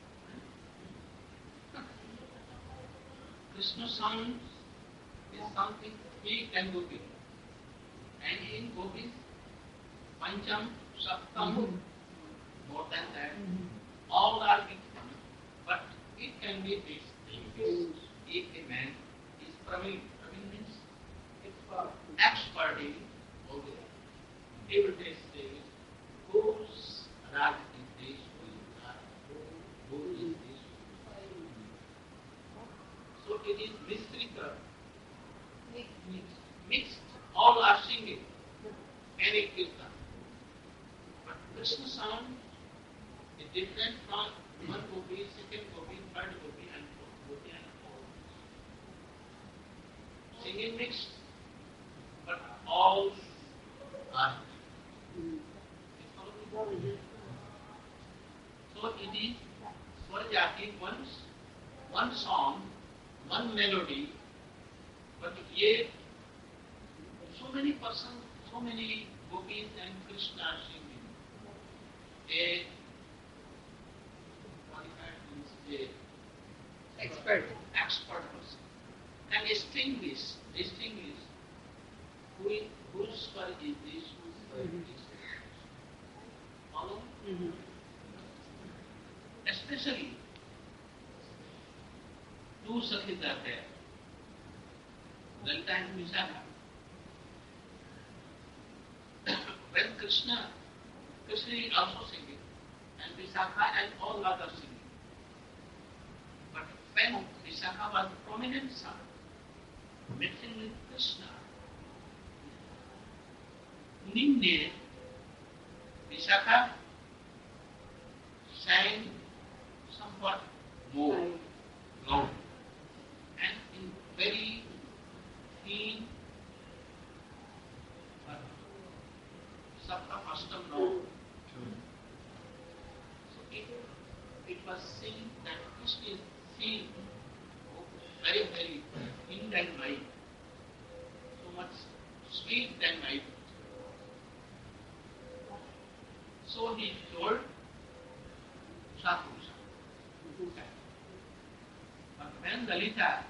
Krishna sounds is something big and gopi. And in gopis, Pancham, Saptam, more than that, all are big. But it can be distinguished if a man is Praveen. Praveen means expert in Yoga. He will say, whose rag is this, who is this? So it is Mistrika, mixed. All are singing any kirtan. But Krishna sound is different from one gopi, second gopi, third gopi, and fourth gopi, and all. Singing mixed, but all are. So it is Swarjati, one song, one melody, but yet so many persons, so many gopis and Krishna are singing. A Expert. person can distinguish whose svar is this, whose svar is this. Follow? Especially two Sakhis are there, Lalita and Vishakha. When Krishna is also singing, and Vishakha and all others singing. But when Vishakha was the prominent son, mixing with Krishna, Ninne, Vishakha sang somewhat more loud and in very thin Sapta Ashtam note. So it was seen that Krishna is seen very, very thin than light, so much sweet than light. So he told Satpurusha. But when Lalita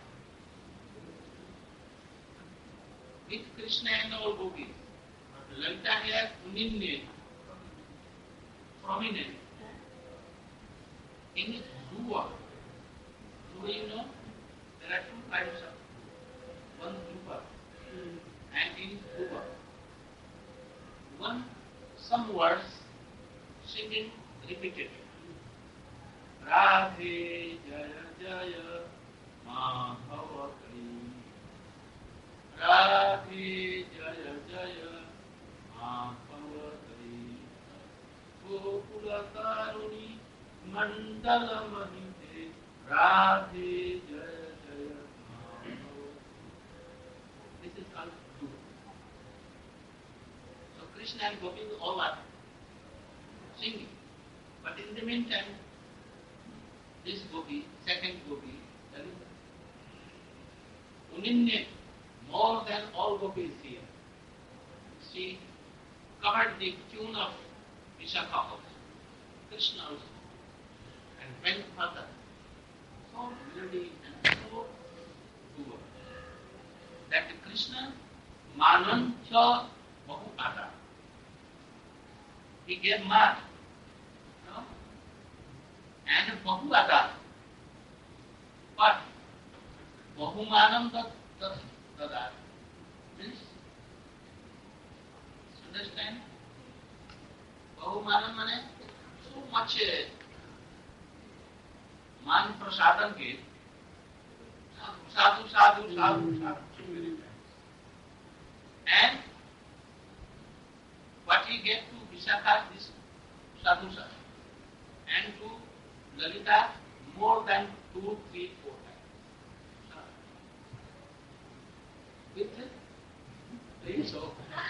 with Krishna and all gopis, but Lalita here Ninne, prominent. In Dhruva, you know, there are two kinds of one Dhruva and in Dhruva. One, some words singing repeatedly. Radhe Jaya Jaya Madhava Kri. Radhe Jaya Jaya Madhava Kri. Mandalamani Radhe Jaya Jaya Madhava. This is called Dhruva. So Krishna and Govinda all are singing. But in the meantime, this gopi, second gopi, Lalita, Uninde, more than all gopis here, she covered the tune of Vishakha also, Krishna also, and went further. So melody and so Dhruva. That Krishna Manancha Bahupada. He gave man, no? And Bahupada. But Bahumanam Dadat means, understand? Bahumanam means so much man prasadam gave. Sadhu, sadhu, sadhu, sadhu. And what he gave to Vishakha, this sadhu, sadhu. And to Lalita, more than 2, 3, 4 times. With it? So,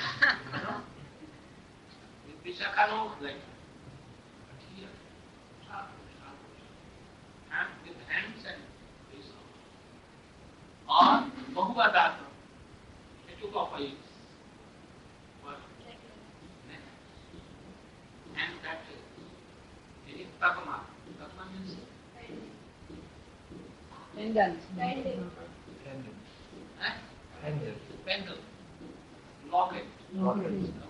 with Vishakha, no, like, but here, sadhu, sadhu, and with hands and face on. Or Bahuvadata, it took off his what? Neck. And that is Takama. Takama means Pendant. Pendant. eh? Pendant. Pendle. Locket. Locket.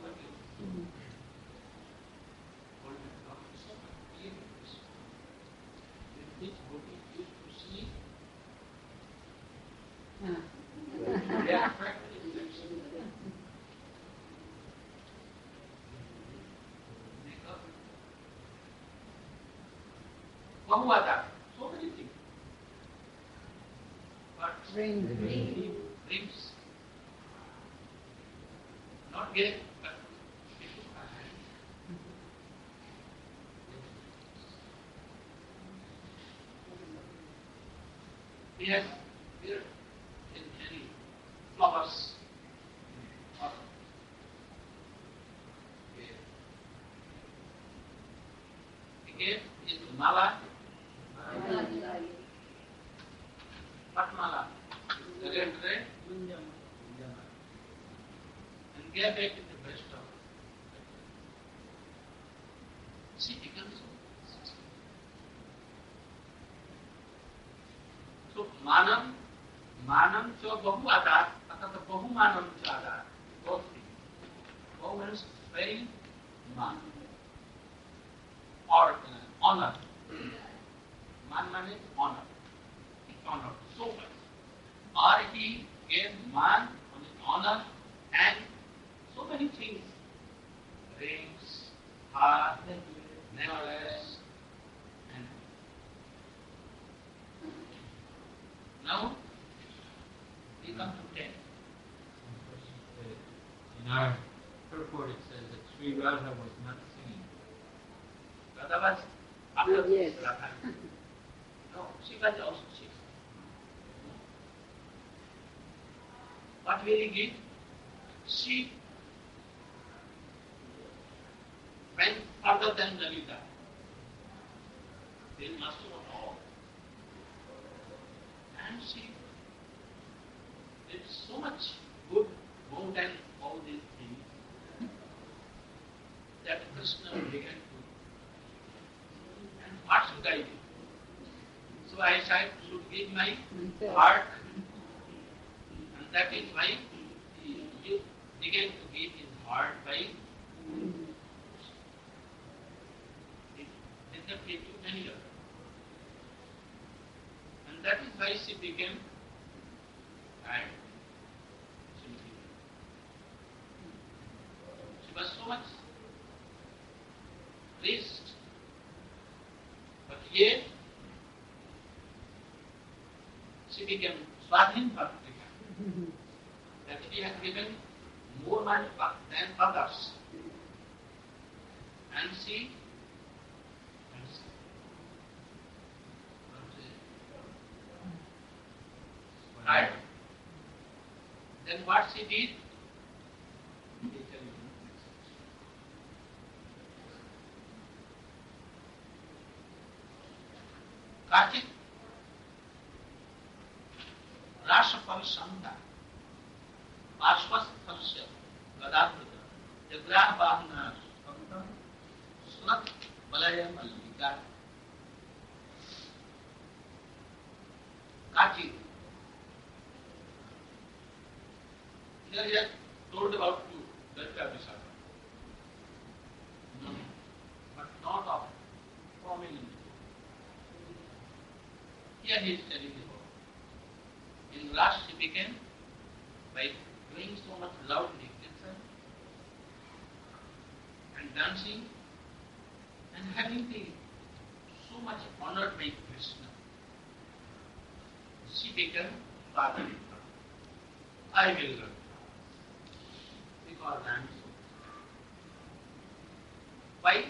Yeah. Bahuvada, so many things. But Ring. rings, not gay, but he has here in any flowers or he gave his mala, what mala? The red, and gave it in the breast of. See, becomes so manam cha bahu adar, अर्थात बहुमानम cha adar. Both things. Bahu means very man or honor. Man means honor. He honored so much. Or he gave man on his honor and so many things. Rings, heart, necklace, and now we come to 10. In our purport it says that Sri Radha was not singing. Radha was after Yes. Radha. No, she was also sick. What will he give? She went further than Lalita. Then master of all. And she did so much good more than all these things that Krishna began to. And what should I do? So I said, should give my heart. And that is why he began to give his heart by interpreting many others. And that is why she became tired. She was so much raised. But yet, she became Swadhin Bhakti. That she had given more money than others. And she tired. Then what she did? He tell you. Kartik Rashapalisanda Ashwasthalsya Gadadrita Jagrah Bahana Surat Balaya Mallika Kartik. Here he has told about you, Dalita Visakha. No, but not of prominent. Here he is telling about. In Rasa he began by doing so much loudly and dancing and having the so much honored by Krishna. She became Radha. I will learn. Because I am so. Why?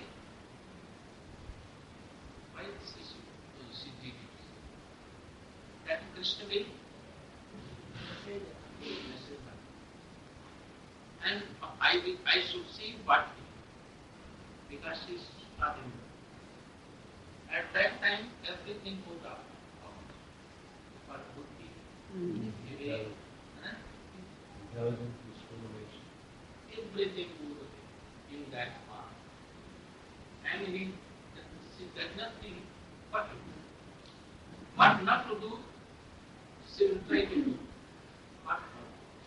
Why this is she did it? That Krishna will and I should see what because she is starting. At that time everything goes up for buddhi. Everything goes away in that part. And she does nothing what to do. What not to do, she will try to do. What not to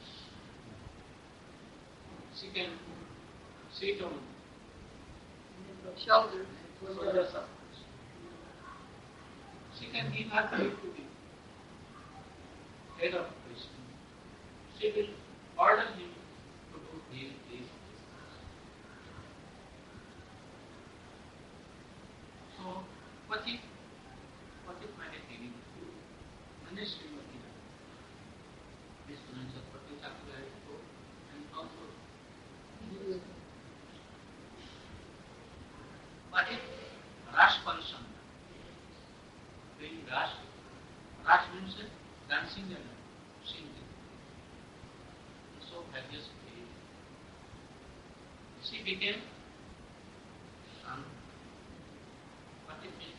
do. She can sit on Shoulders. shoulders of Krishna. She can give her head to the head of Krishna. She will order him to do this. So, what if my feeling? Manish Srimati, this Manasa Pati Chakra and also. But if Ras Parisam, doing Ras means dancing and singing. So various ways. She became son. What it means?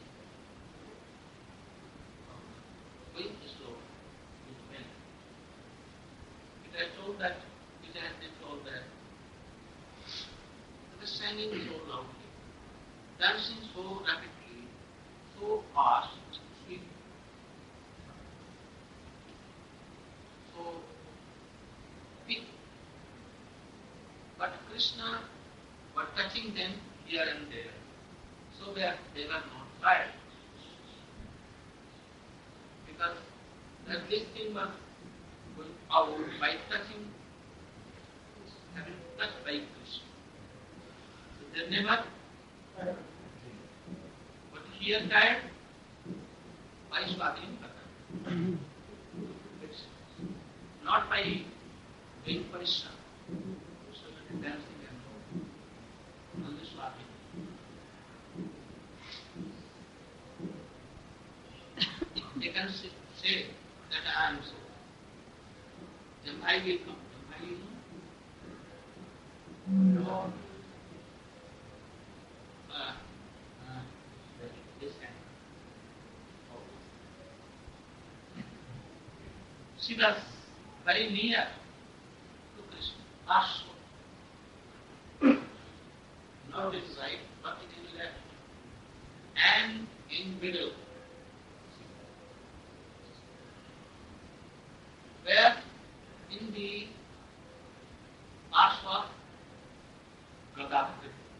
Going slow with men. It has told that it is singing so loudly, dancing so rapidly, so fast, sweet, so big. But Krishna was touching them here and there, so that they were not tired. Because this thing was going out by touching, having touched by Krishna. So they never tired. But here tired by Swadhin Pata. It's not by doing Parishram. So dancing and all. Only Swadhin. They can say that I am so. Then I will come. Then I will know. This kind. She was very near to Krishna. Ashwa. Not in right, but in left. And in middle. Where in the Ashwa Gada,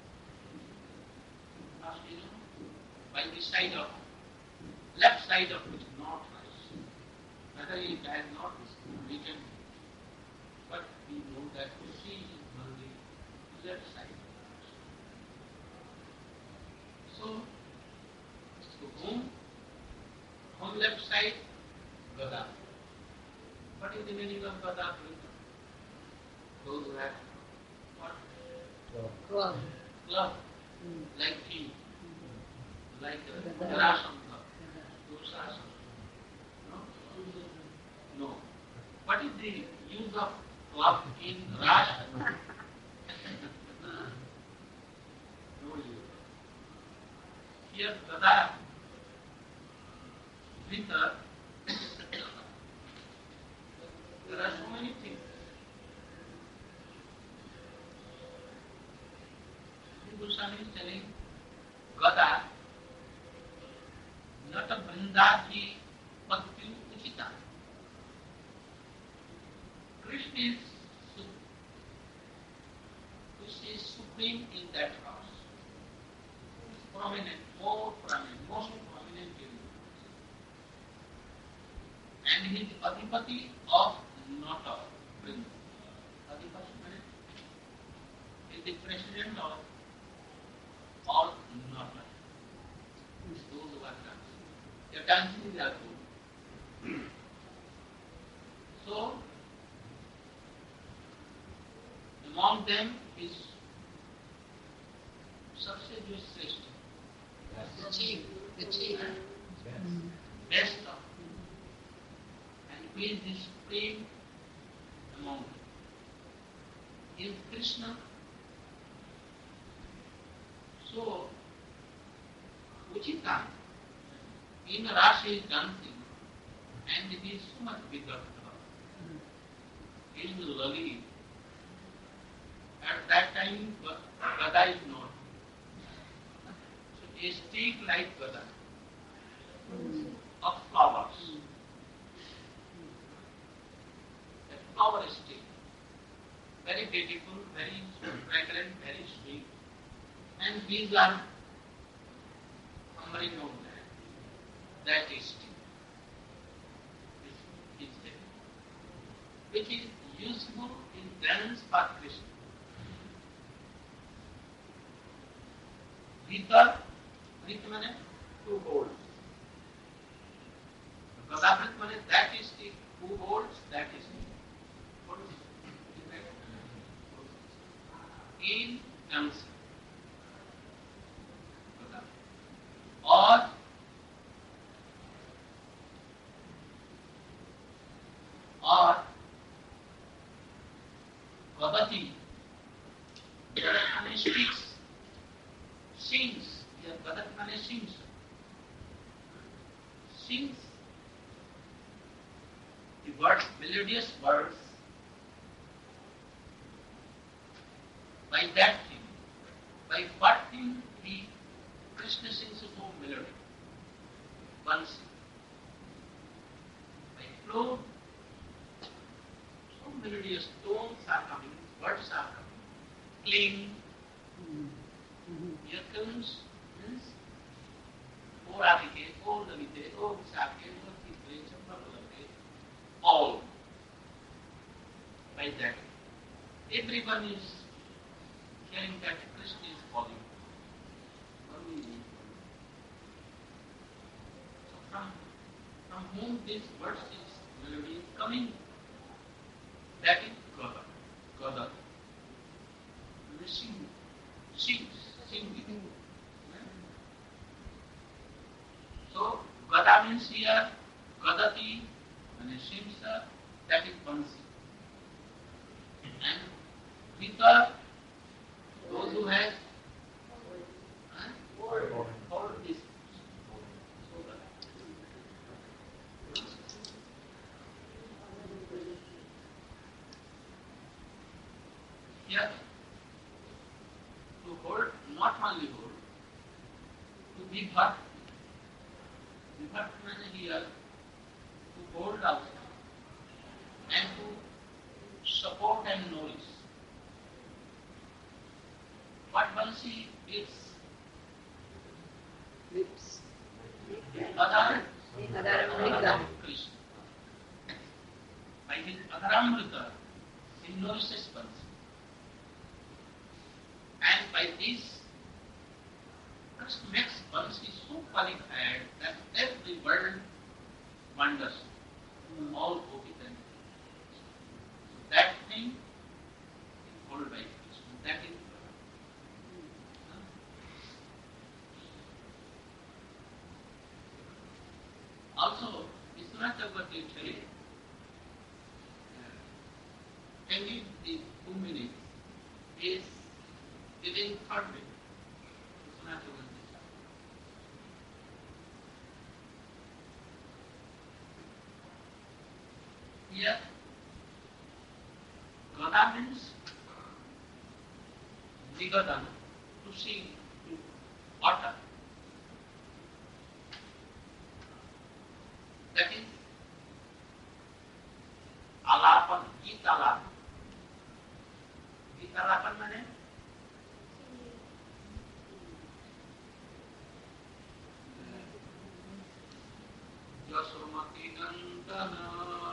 by the side of left side of the north rise. Whether it has not written, but we know that she is on the left side. So, whom left side? Gada. What is the meaning of Gada? Those who have what? Club. Club. Like tea. Like Rasam club. Dosasam. No? No. what is the use of love in Rasa? No use. Here, Gada, Vita, there are so many things. Sri Goswami is telling Gada, not a Vrindaki Bhakti Uchita. Krishna is Krishna is supreme in that house. Prominent, more prominent, most prominent in it. And he is Adhipati of not of Vrinda. Adhipati means he is the president of all not of. Those who are dancing. They are dancing in their food. So, among them is सबसे जो श्रेष्ठ The chief. best of and who is the supreme among them is Krishna. So Uchita in Rasa is dancing and it is so much bigger for her. He is Lali. At that time Gada is not. So a stick like Gada of flowers. A flower stick. Very beautiful, very fragrant, very sweet. And these are summary of that is stick. Which is useful in dance for Krishna. Rita means who holds. Gadavrit means that is stick. Who holds, that is stick. What is it? In dancing. Or Gavati, Gadat speaks, sings. Here Gadat sings. Sings the words, melodious words. By that thing, by what thing the Krishna sings a whole melody. Once by flow, so melodious tones are coming, words are coming. Cling, here comes means O Radhike, O Lavite, O Visakhe, O Tikre, Champravalake, all. By that, everyone is hearing that Krishna is calling. So from whom this verse is melody is coming, that is Gada. Gada. Sings. So Gada means here, Gadati, and Shimsa, that is Bansi. And Vita, those who have hold this. Here, to hold, not only hold, to be bhakt. Bhakt means here, to hold also, and to support and nourish. What Bansi is, Lips. Adar Adaramrita. Krishna. By his Adaramrita, he nourishes Bansi. And by this, Krishna makes Bansi so qualified that every world wonders, all Gopitan. So that thing is called by Krishna. That is also, Vishwanath Chakravarti telling within 3rd week. Krishna Chaitanya. Here, Gada means Nigadana, to see water. That is Alapan, Gitalapan. Gitalapan means Yasomati Nandana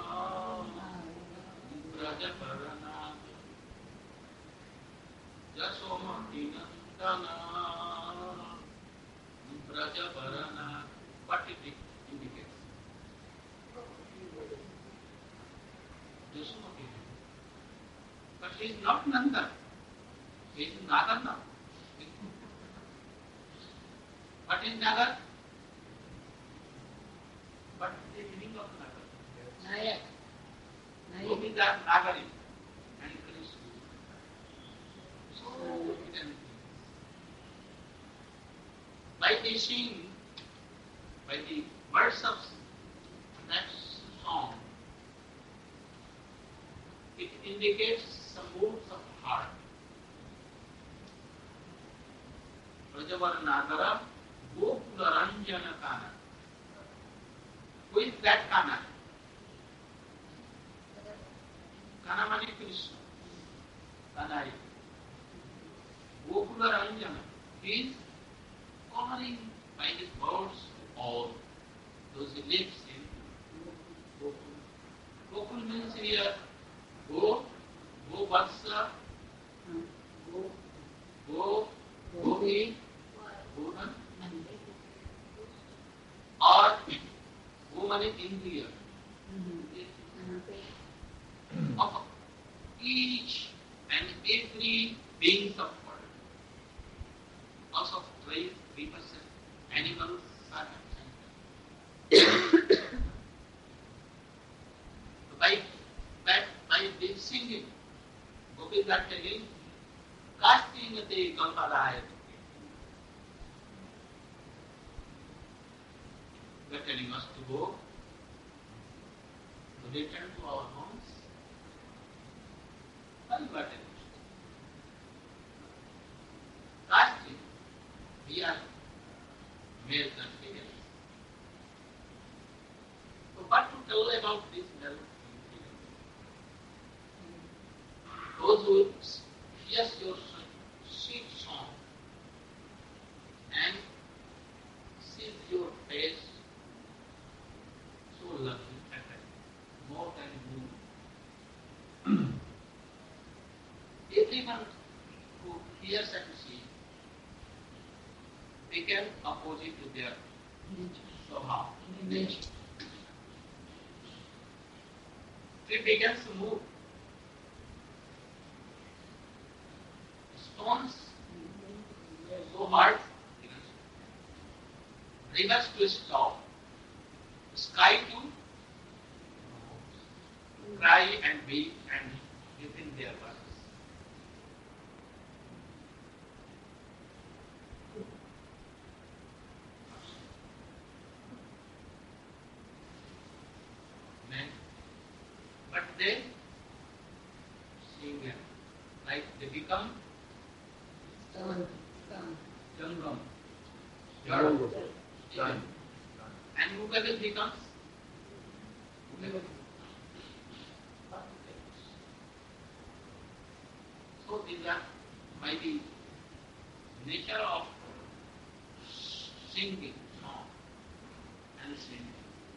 Brajaparana Yasomati Nandana Brajaparana. What it indicates? Yasomati. But he is not Nanda. He is Nagana. What is Nagar? What is the meaning of Nagar? Nayak. Govinda Nagari and Krishna. So, by teaching, by the words of that song, it indicates some moods of heart. Prajavar Nagara, Gokula Ranjana Kana. Who is that Kana? Kana means Krishna. Kanai. Gokula Ranjana. He is coloring by his words all those he lives in Gokul. Gokul means here Go, Vatsa, Go, Gopi, Gohan, or woman in India. Of each and every beings of world, also 3%, animals are absent. by this singing, Gopi are telling, casting the Kalpalaya. They are telling us to go, to return to our homes. What is what? Casting, we are males and females. So what to tell about this male and female? Those who hear your sweet song and see your face so lovely, more than moon. Everyone who hears and sees become opposite to their swabha, nature. It begins to move. Stones so hard, rivers to stop, sky to cry and weep and within their bodies. But they sing like they become Jangam. And Mugabe becomes So these are by the nature of singing song and singing.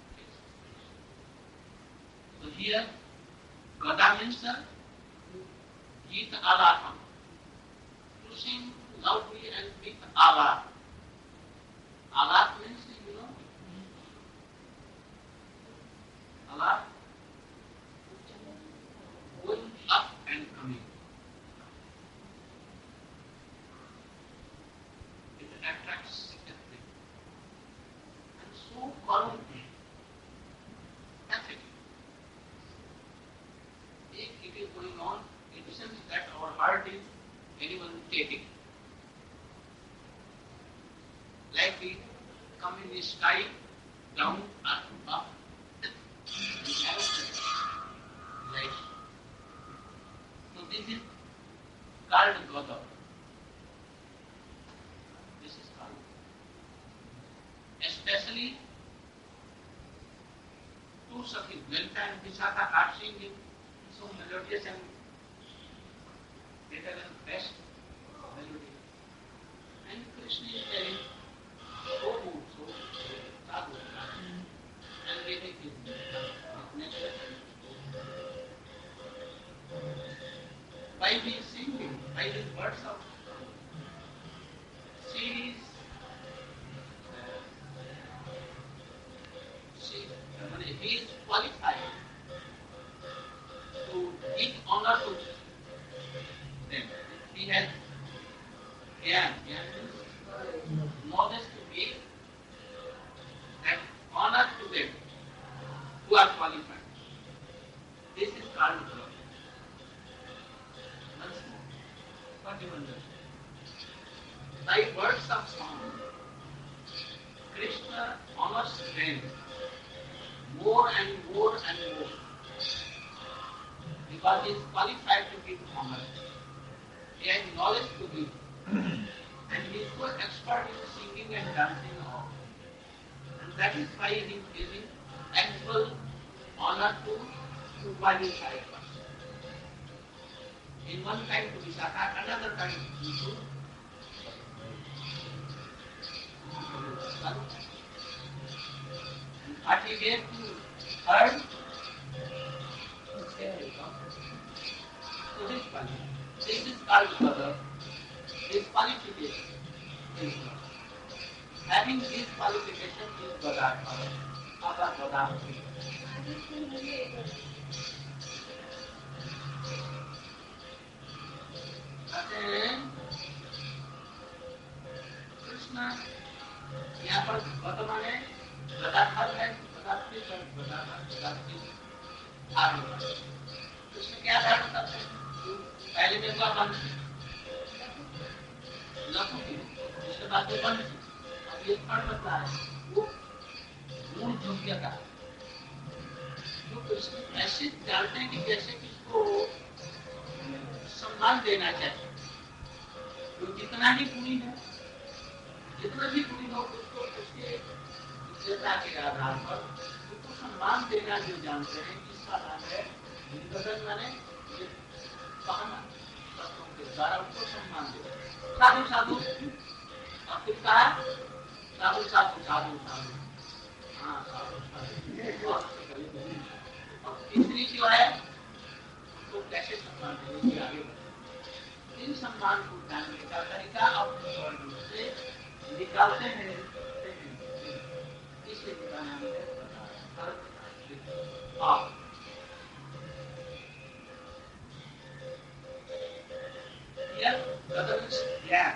So here Gada means Geet Alapam. To sing loudly and with Alap. Alap means, Alap, going up and coming. It attracts everything. And so calm, pathetic. If it is going on, it seems that our heart is anyone taking. like it come in the sky, down, up, right. So this is called Gautam. This is called. Especially two Sakhis, Lanta and Vishakha, are singing so melodious and better and best melody. And Krishna is very so good, so sadhu, and giving his nature. By his singing, by his words of series, he is qualified to give honor to them. He has knowledge to give and honor to them who are qualified. This is called love. Once more, what do you understand? By words of song, Krishna honors them more and more and more, because he is qualified to give honor. He has knowledge to give, and he is so expert in singing and dancing all. And that is why he is giving actual honor to qualified person. In one time to Vishakha, another time to Vishnu. What he gave to her, so this is called brother. His qualification is love. Having this qualification is Godard. Papa Godard. Krishna, यहाँ पर वर्तमान है, गदाधर है, गदाधर है, गदाधर कृष्ण क्या धारण करते हैं? पहले में हुआ बंसी, लखुटी, उसके बाद में बंसी, अब ये फट बदला है, वो मूल योग्य का, जो कृष्ण ऐसे जानते हैं कि जैसे किसको सम्मान देना चाहिए, जो जितना ही गुणी है, जितना भी गुणी हो उसको उसके योग्यता के आधार पर उसको सम्मान देना जो जानते हैं, इसका नाम है निबंधन, माने कहना, शब्दों के द्वारा उसको सम्मान देना। साधु साधु, और फिर कहा साधु साधु साधु साधु, हाँ साधु साधु, और तीसरी जो है उसको कैसे सम्मान देने की आगे बढ़े। इन सम्मान को जानने का तरीका अपने वर्णों से निकालते हैं, इसे नाम है आप। Brother is yeah.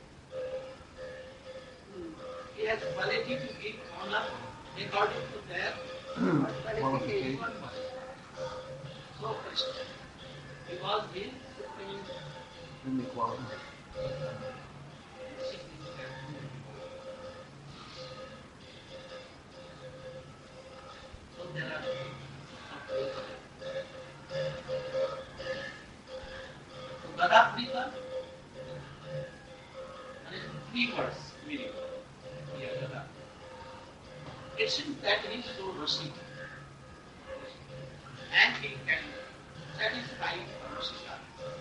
He has ability to give honor according to their qualification. So Krishna, because he is inequality. So there are Gadaprita, and 3 words meaning. Here, Gada. It seems that he is so Rasika, and he can satisfy Rasika.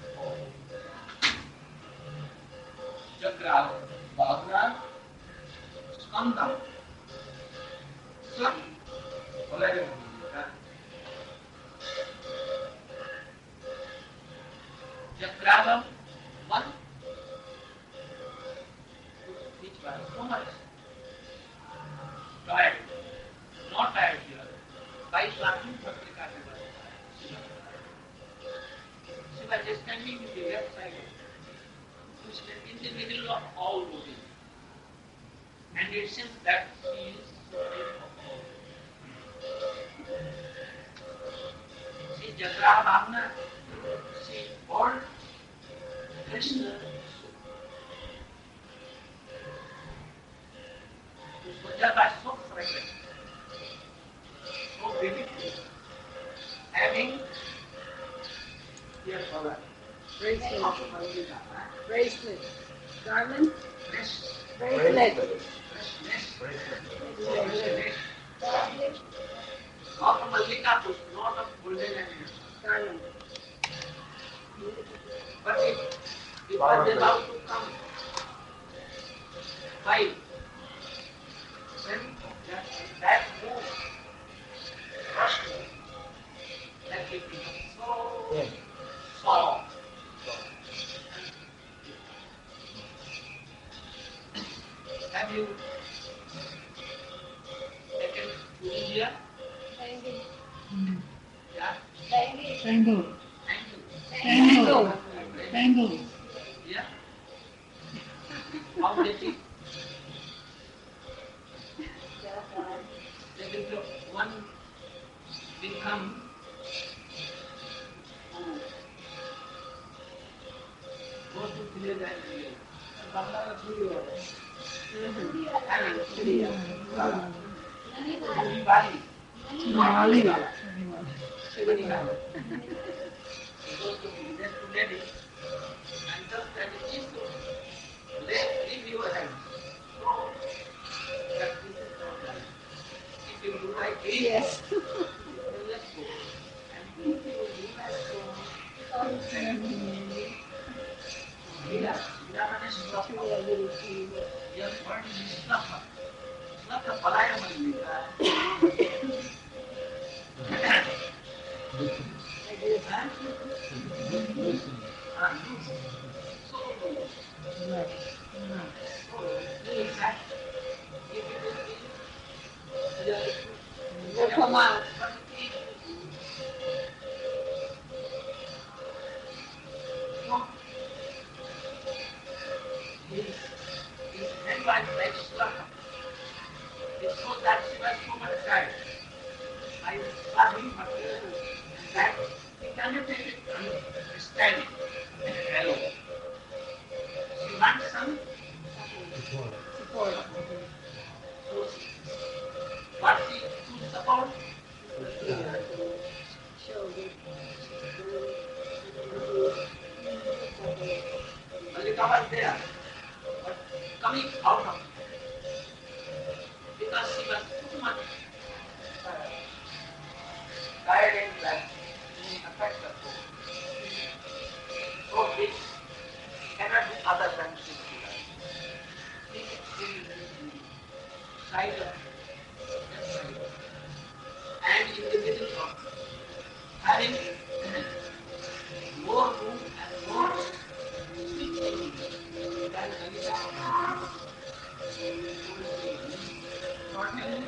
Chakra, Bhavna, Skandam, Slam, Jagrava, one, which was so much tired, not tired here, by slapping Patrika Shiva just standing in the left side, in the middle of all moving, and it seems that he is supreme of all. See Jagrava Bhavna, see all Krishna, Garland? Bracelet. Not of Mallika Push, not of golden and Garland. but if it was allowed to come five, then that move, first move, that will become so soft. Have you taken to India? Yeah? Tango. Tango. Tango. Yeah? How they eat? They will one become goes to village and village. Bangla Churi Bali. Mali. Churi Bali. He goes to village to lady and just that it is to leave your hands. So that this is not right. If you do like this, Yes. then let's go. And if you do like so, Vida means stop. Yes, what is stop? Stop the palaya mandika. Will come out. His handbag like stuck. It's so that she was so much tired. I saw him and that he cannot take it and stand hello. She wants some support. So what she to support? Malika was there, but coming out of it because she was too much tired and like affect the food. So this cannot be other than this side of this side and in the middle of having more room and more speaking than Malika. Ordinarily,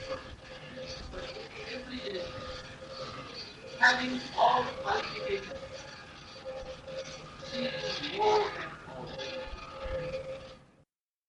having all qualifications